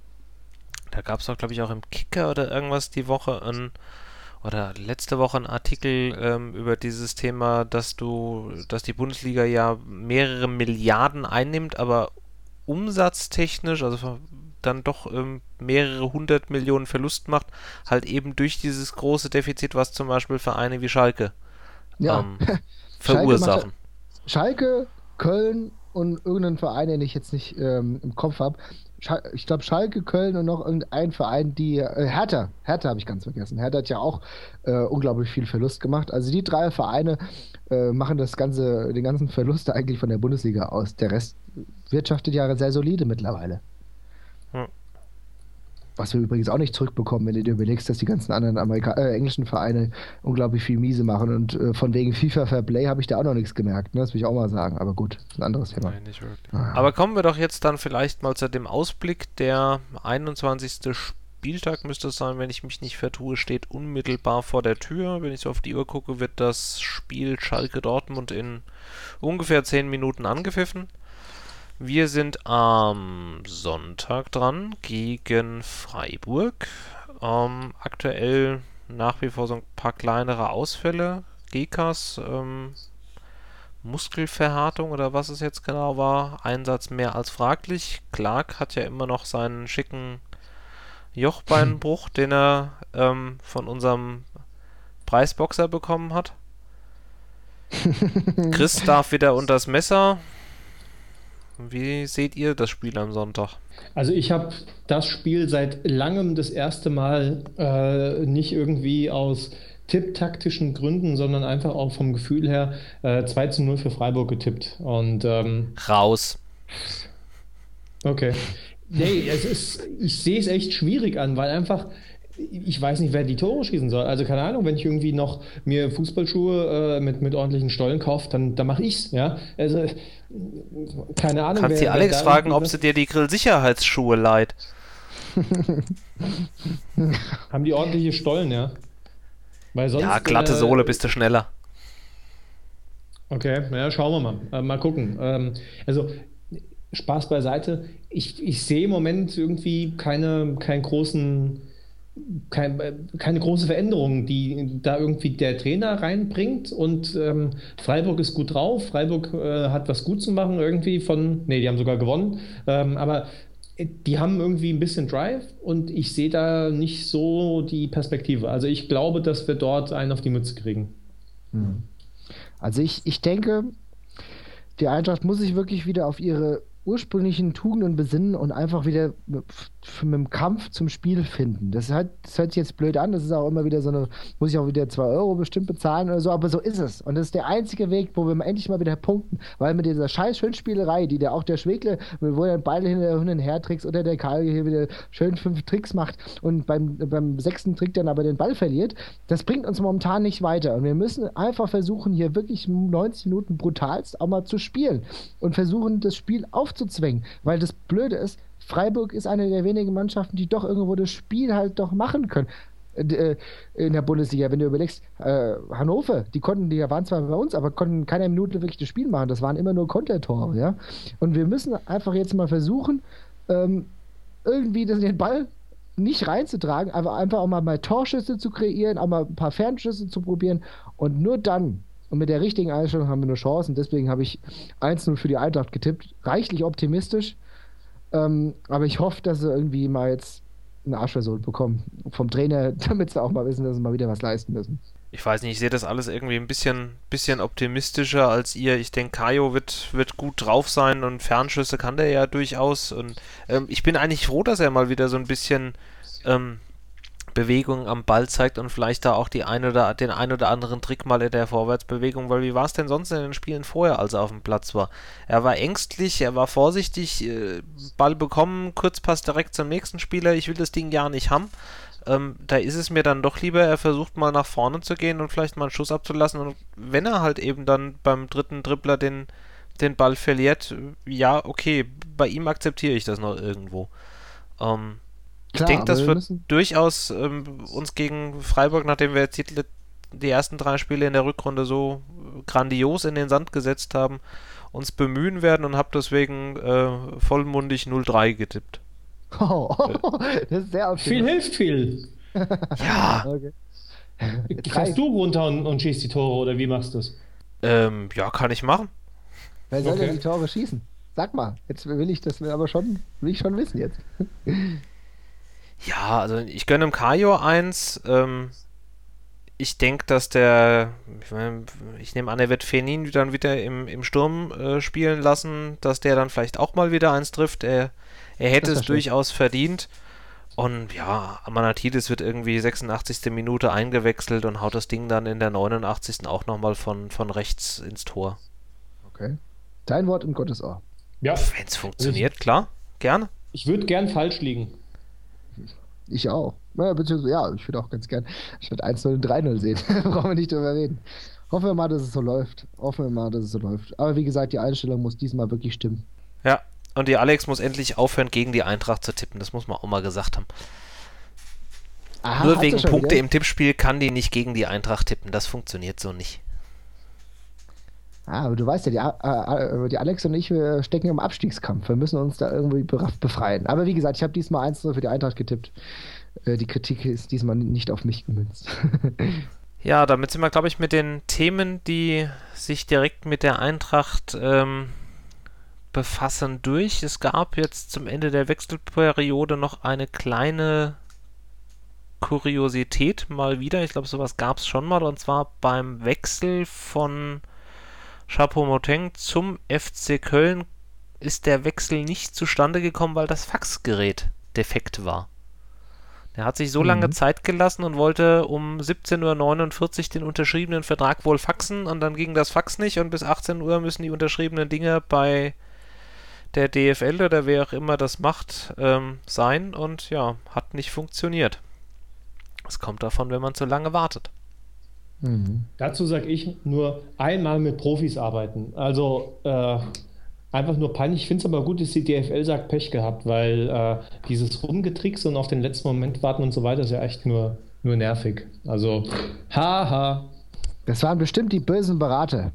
A: Da gab es doch, glaube ich, auch im Kicker oder irgendwas die Woche ein, oder letzte Woche ein Artikel ähm, über dieses Thema, dass du, dass die Bundesliga ja mehrere Milliarden einnimmt, aber umsatztechnisch, also dann doch ähm, mehrere hundert Millionen Verlust macht, halt eben durch dieses große Defizit, was zum Beispiel Vereine wie Schalke
C: ja.
A: ähm, verursachen.
C: Schalke, Schalke, Köln und irgendeinen Verein, den ich jetzt nicht ähm, im Kopf habe. Ich glaube Schalke, Köln und noch irgendein Verein, die äh, Hertha, Hertha habe ich ganz vergessen. Hertha hat ja auch äh, unglaublich viel Verlust gemacht. Also die drei Vereine äh, machen das ganze, den ganzen Verlust eigentlich von der Bundesliga aus. Der Rest wirtschaftet ja sehr solide mittlerweile. Hm. Was wir übrigens auch nicht zurückbekommen, wenn du dir überlegst, dass die ganzen anderen Amerika äh, englischen Vereine unglaublich viel miese machen. Und äh, von wegen FIFA Fair Play habe ich da auch noch nichts gemerkt. Ne? Das will ich auch mal sagen. Aber gut, ist ein anderes Thema.
A: Nein, nicht wirklich. Ah. Aber kommen wir doch jetzt dann vielleicht mal zu dem Ausblick. Der einundzwanzigste Spieltag müsste es sein, wenn ich mich nicht vertue, steht unmittelbar vor der Tür. Wenn ich so auf die Uhr gucke, wird das Spiel Schalke-Dortmund in ungefähr zehn Minuten angepfiffen. Wir sind am Sonntag dran gegen Freiburg. Ähm, aktuell nach wie vor so ein paar kleinere Ausfälle. Gekas, ähm, Muskelverhärtung oder was es jetzt genau war. Einsatz mehr als fraglich. Clark hat ja immer noch seinen schicken Jochbeinbruch, den er ähm, von unserem Preisboxer bekommen hat. Chris darf wieder unters Messer. Wie seht ihr das Spiel am Sonntag?
B: Also ich habe das Spiel seit langem das erste Mal äh, nicht irgendwie aus tipptaktischen Gründen, sondern einfach auch vom Gefühl her äh, zwei zu null für Freiburg getippt. Und ähm,
A: raus.
B: Okay. Nee, es ist, ich sehe es echt schwierig an, weil einfach ich weiß nicht, wer die Tore schießen soll. Also keine Ahnung, wenn ich irgendwie noch mir Fußballschuhe äh, mit, mit ordentlichen Stollen kaufe, dann, dann mache ich's. Ja? Also keine Ahnung.
A: Kannst die Alex fragen, ob sie dir die Grillsicherheitsschuhe leiht.
B: Haben die ordentliche Stollen, ja? Weil sonst,
A: ja, glatte äh, Sohle, bist du schneller.
B: Okay, naja, schauen wir mal. Äh, mal gucken. Ähm, also Spaß beiseite. Ich, ich sehe im Moment irgendwie keine, keinen großen Kein, keine große Veränderung, die da irgendwie der Trainer reinbringt und ähm, Freiburg ist gut drauf, Freiburg äh, hat was gut zu machen irgendwie von, nee, die haben sogar gewonnen, ähm, aber die haben irgendwie ein bisschen Drive und ich sehe da nicht so die Perspektive. Also ich glaube, dass wir dort einen auf die Mütze kriegen.
C: Hm. Also ich, ich denke, die Eintracht muss sich wirklich wieder auf ihre ursprünglichen Tugenden besinnen und einfach wieder mit, mit dem Kampf zum Spiel finden. Das, halt, das hört sich jetzt blöd an, das ist auch immer wieder so eine, muss ich auch wieder zwei Euro bestimmt bezahlen oder so, aber so ist es. Und das ist der einzige Weg, wo wir endlich mal wieder punkten, weil mit dieser scheiß Schönspielerei, die der auch der Schwegle, wo er den Ball hin und her trickst oder der Karl hier wieder schön fünf Tricks macht und beim, beim sechsten Trick dann aber den Ball verliert, das bringt uns momentan nicht weiter. Und wir müssen einfach versuchen, hier wirklich neunzig Minuten brutalst auch mal zu spielen und versuchen, das Spiel aufzuzwingen, weil das Blöde ist, Freiburg ist eine der wenigen Mannschaften, die doch irgendwo das Spiel halt doch machen können äh, in der Bundesliga. Wenn du überlegst, äh, Hannover, die konnten, die waren zwar bei uns, aber konnten keine Minute wirklich das Spiel machen. Das waren immer nur Kontertore, ja. Und wir müssen einfach jetzt mal versuchen, ähm, irgendwie das, den Ball nicht reinzutragen, aber einfach auch mal, mal Torschüsse zu kreieren, auch mal ein paar Fernschüsse zu probieren und nur dann und mit der richtigen Einstellung haben wir eine Chance und deswegen habe ich eins null für die Eintracht getippt. Reichlich optimistisch, ähm, aber ich hoffe, dass sie irgendwie mal jetzt eine Arschversohlt bekommen vom Trainer, damit sie auch mal wissen, dass sie mal wieder was leisten müssen.
A: Ich weiß nicht, ich sehe das alles irgendwie ein bisschen, bisschen optimistischer als ihr. Ich denke, Kajo wird, wird gut drauf sein und Fernschüsse kann der ja durchaus. Und ähm, ich bin eigentlich froh, dass er mal wieder so ein bisschen ähm, Bewegung am Ball zeigt und vielleicht da auch die ein oder, den ein oder anderen Trick mal in der Vorwärtsbewegung, weil wie war es denn sonst in den Spielen vorher, als er auf dem Platz war? Er war ängstlich, er war vorsichtig, äh, Ball bekommen, Kurzpass direkt zum nächsten Spieler, ich will das Ding ja nicht haben. Ähm, da ist es mir dann doch lieber, er versucht mal nach vorne zu gehen und vielleicht mal einen Schuss abzulassen und wenn er halt eben dann beim dritten Dribbler den, den Ball verliert, ja, okay, bei ihm akzeptiere ich das noch irgendwo. Ähm, Ich
C: Klar,
A: denke,
C: aber
A: das
C: wir
A: wird
C: müssen.
A: durchaus ähm, uns gegen Freiburg, nachdem wir jetzt die, die ersten drei Spiele in der Rückrunde so grandios in den Sand gesetzt haben, uns bemühen werden und habe deswegen äh, vollmundig null drei getippt.
C: Oh, das ist sehr
B: Viel
C: optimistisch.
B: hilft viel.
A: Ja,
C: Okay.
B: Fährst du runter und, und schießt die Tore oder wie machst du es?
A: ähm, ja, kann ich machen.
C: Wer soll denn
B: Okay.
C: die Tore schießen? Sag mal, jetzt will ich das aber schon, will ich schon wissen jetzt.
A: Ja, also ich gönne dem Kajo eins. Ähm, ich denke, dass der, ich, mein, ich nehme an, er wird Fenin dann wieder im, im Sturm äh, spielen lassen, dass der dann vielleicht auch mal wieder eins trifft. Er, er hätte
C: Das wär
A: es
C: schön.
A: durchaus verdient. Und ja, Amanatidis wird irgendwie sechsundachtzigste Minute eingewechselt und haut das Ding dann in der neunundachtzigsten auch nochmal von, von rechts ins Tor.
C: Okay. Dein Wort in Gottes Ohr.
B: Ja,
A: Wenn es funktioniert, klar, gerne.
B: ich würde gern falsch liegen.
C: Ich auch. Ja, beziehungsweise, ja, ich würde auch ganz gern statt eins null und drei null sehen. Brauchen wir nicht drüber reden. Hoffen wir mal, dass es so läuft. Hoffen wir mal, dass es so läuft. Aber wie gesagt, die Einstellung muss diesmal wirklich stimmen.
A: Ja, und die Alex muss endlich aufhören, gegen die Eintracht zu tippen. Das muss man auch mal gesagt haben.
C: Aha,
A: Nur
C: hat
A: wegen
C: sie schon
A: Punkte
C: wieder?
A: im Tippspiel kann die nicht gegen die Eintracht tippen. Das funktioniert so nicht.
C: Ah, aber du weißt ja, die, A- äh, die Alex und ich, wir stecken im Abstiegskampf. Wir müssen uns da irgendwie bera- befreien. Aber wie gesagt, ich habe diesmal eins null für die Eintracht getippt. Äh, Die Kritik ist diesmal nicht auf mich gemünzt.
A: Ja, damit sind wir, glaube ich, mit den Themen, die sich direkt mit der Eintracht ähm, befassen, durch. Es gab jetzt zum Ende der Wechselperiode noch eine kleine Kuriosität mal wieder. Ich glaube, sowas gab es schon mal. Und zwar beim Wechsel von Choupo-Moting zum F C Köln ist der Wechsel nicht zustande gekommen, weil das Faxgerät defekt war. Er hat sich so lange
C: Mhm.
A: Zeit gelassen und wollte um siebzehn Uhr neunundvierzig den unterschriebenen Vertrag wohl faxen und dann ging das Fax nicht und bis achtzehn Uhr müssen die unterschriebenen Dinge bei der D F L oder wer auch immer das macht, ähm, sein und ja, hat nicht funktioniert. Es kommt davon, wenn man zu lange wartet.
C: Mhm.
B: Dazu sage ich nur einmal mit Profis arbeiten. Also äh, einfach nur peinlich. Ich finde es aber gut, dass die D F L sagt, Pech gehabt, weil äh, dieses Rumgetrickse und auf den letzten Moment warten und so weiter ist ja echt nur, nur nervig. Also, haha.
C: Das waren bestimmt die bösen Berater.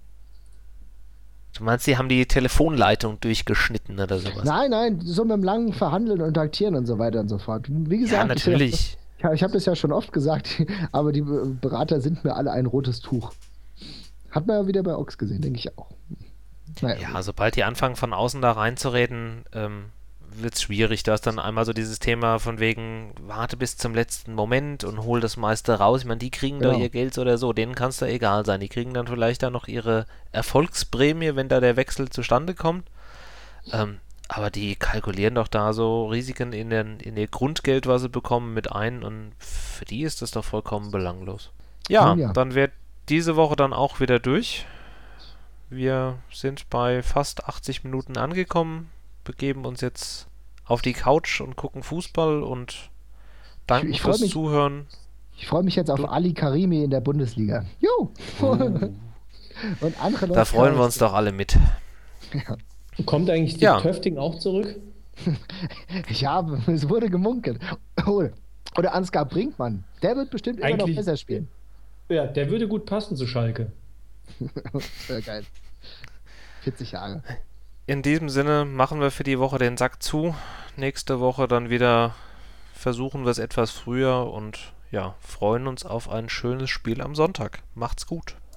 A: Du meinst, sie haben die Telefonleitung durchgeschnitten oder sowas?
C: Nein, nein, so mit dem langen Verhandeln und Taktieren und so weiter und so fort. Wie gesagt,
A: Ja,
C: ich bin-
A: natürlich.
C: Ja, ich habe das ja schon oft gesagt, aber die Be- Berater sind mir alle ein rotes Tuch. Hat man ja wieder bei Ochs gesehen, denke ich auch. Naja,
A: Ja, sobald die anfangen von außen da reinzureden, ähm, wird es schwierig. Da ist dann einmal so dieses Thema von wegen, warte bis zum letzten Moment und hol das meiste raus. Ich meine, die kriegen
C: Genau.
A: da ihr Geld so oder so, denen kann es da egal sein. Die kriegen dann vielleicht dann noch ihre Erfolgsprämie, wenn da der Wechsel zustande kommt. Ähm, aber die kalkulieren doch da so Risiken in, den, in ihr Grundgeld, was sie bekommen, mit ein und für die ist das doch vollkommen belanglos. Ja,
C: Nun ja.
A: dann wird diese Woche dann auch wieder durch. Wir sind bei fast achtzig Minuten angekommen, begeben uns jetzt auf die Couch und gucken Fußball und danken
C: Ich- ich freu
A: fürs
C: mich-
A: Zuhören.
C: Ich freue mich jetzt auf
A: Du-
C: Ali Karimi in der Bundesliga. Jo! Und andere Leute.
A: Da freuen wir uns doch alle mit.
B: Kommt eigentlich die
A: Ja.
B: Töfting auch zurück?
C: Ich habe, es wurde gemunkelt. Oh, oder Ansgar Brinkmann. Der wird bestimmt immer noch
B: Eigentlich-
C: besser spielen.
B: Ja, der würde gut passen zu Schalke.
C: Sehr geil. vierzig Jahre.
A: In diesem Sinne machen wir für die Woche den Sack zu. Nächste Woche dann wieder versuchen wir es etwas früher und ja, freuen uns auf ein schönes Spiel am Sonntag. Macht's gut.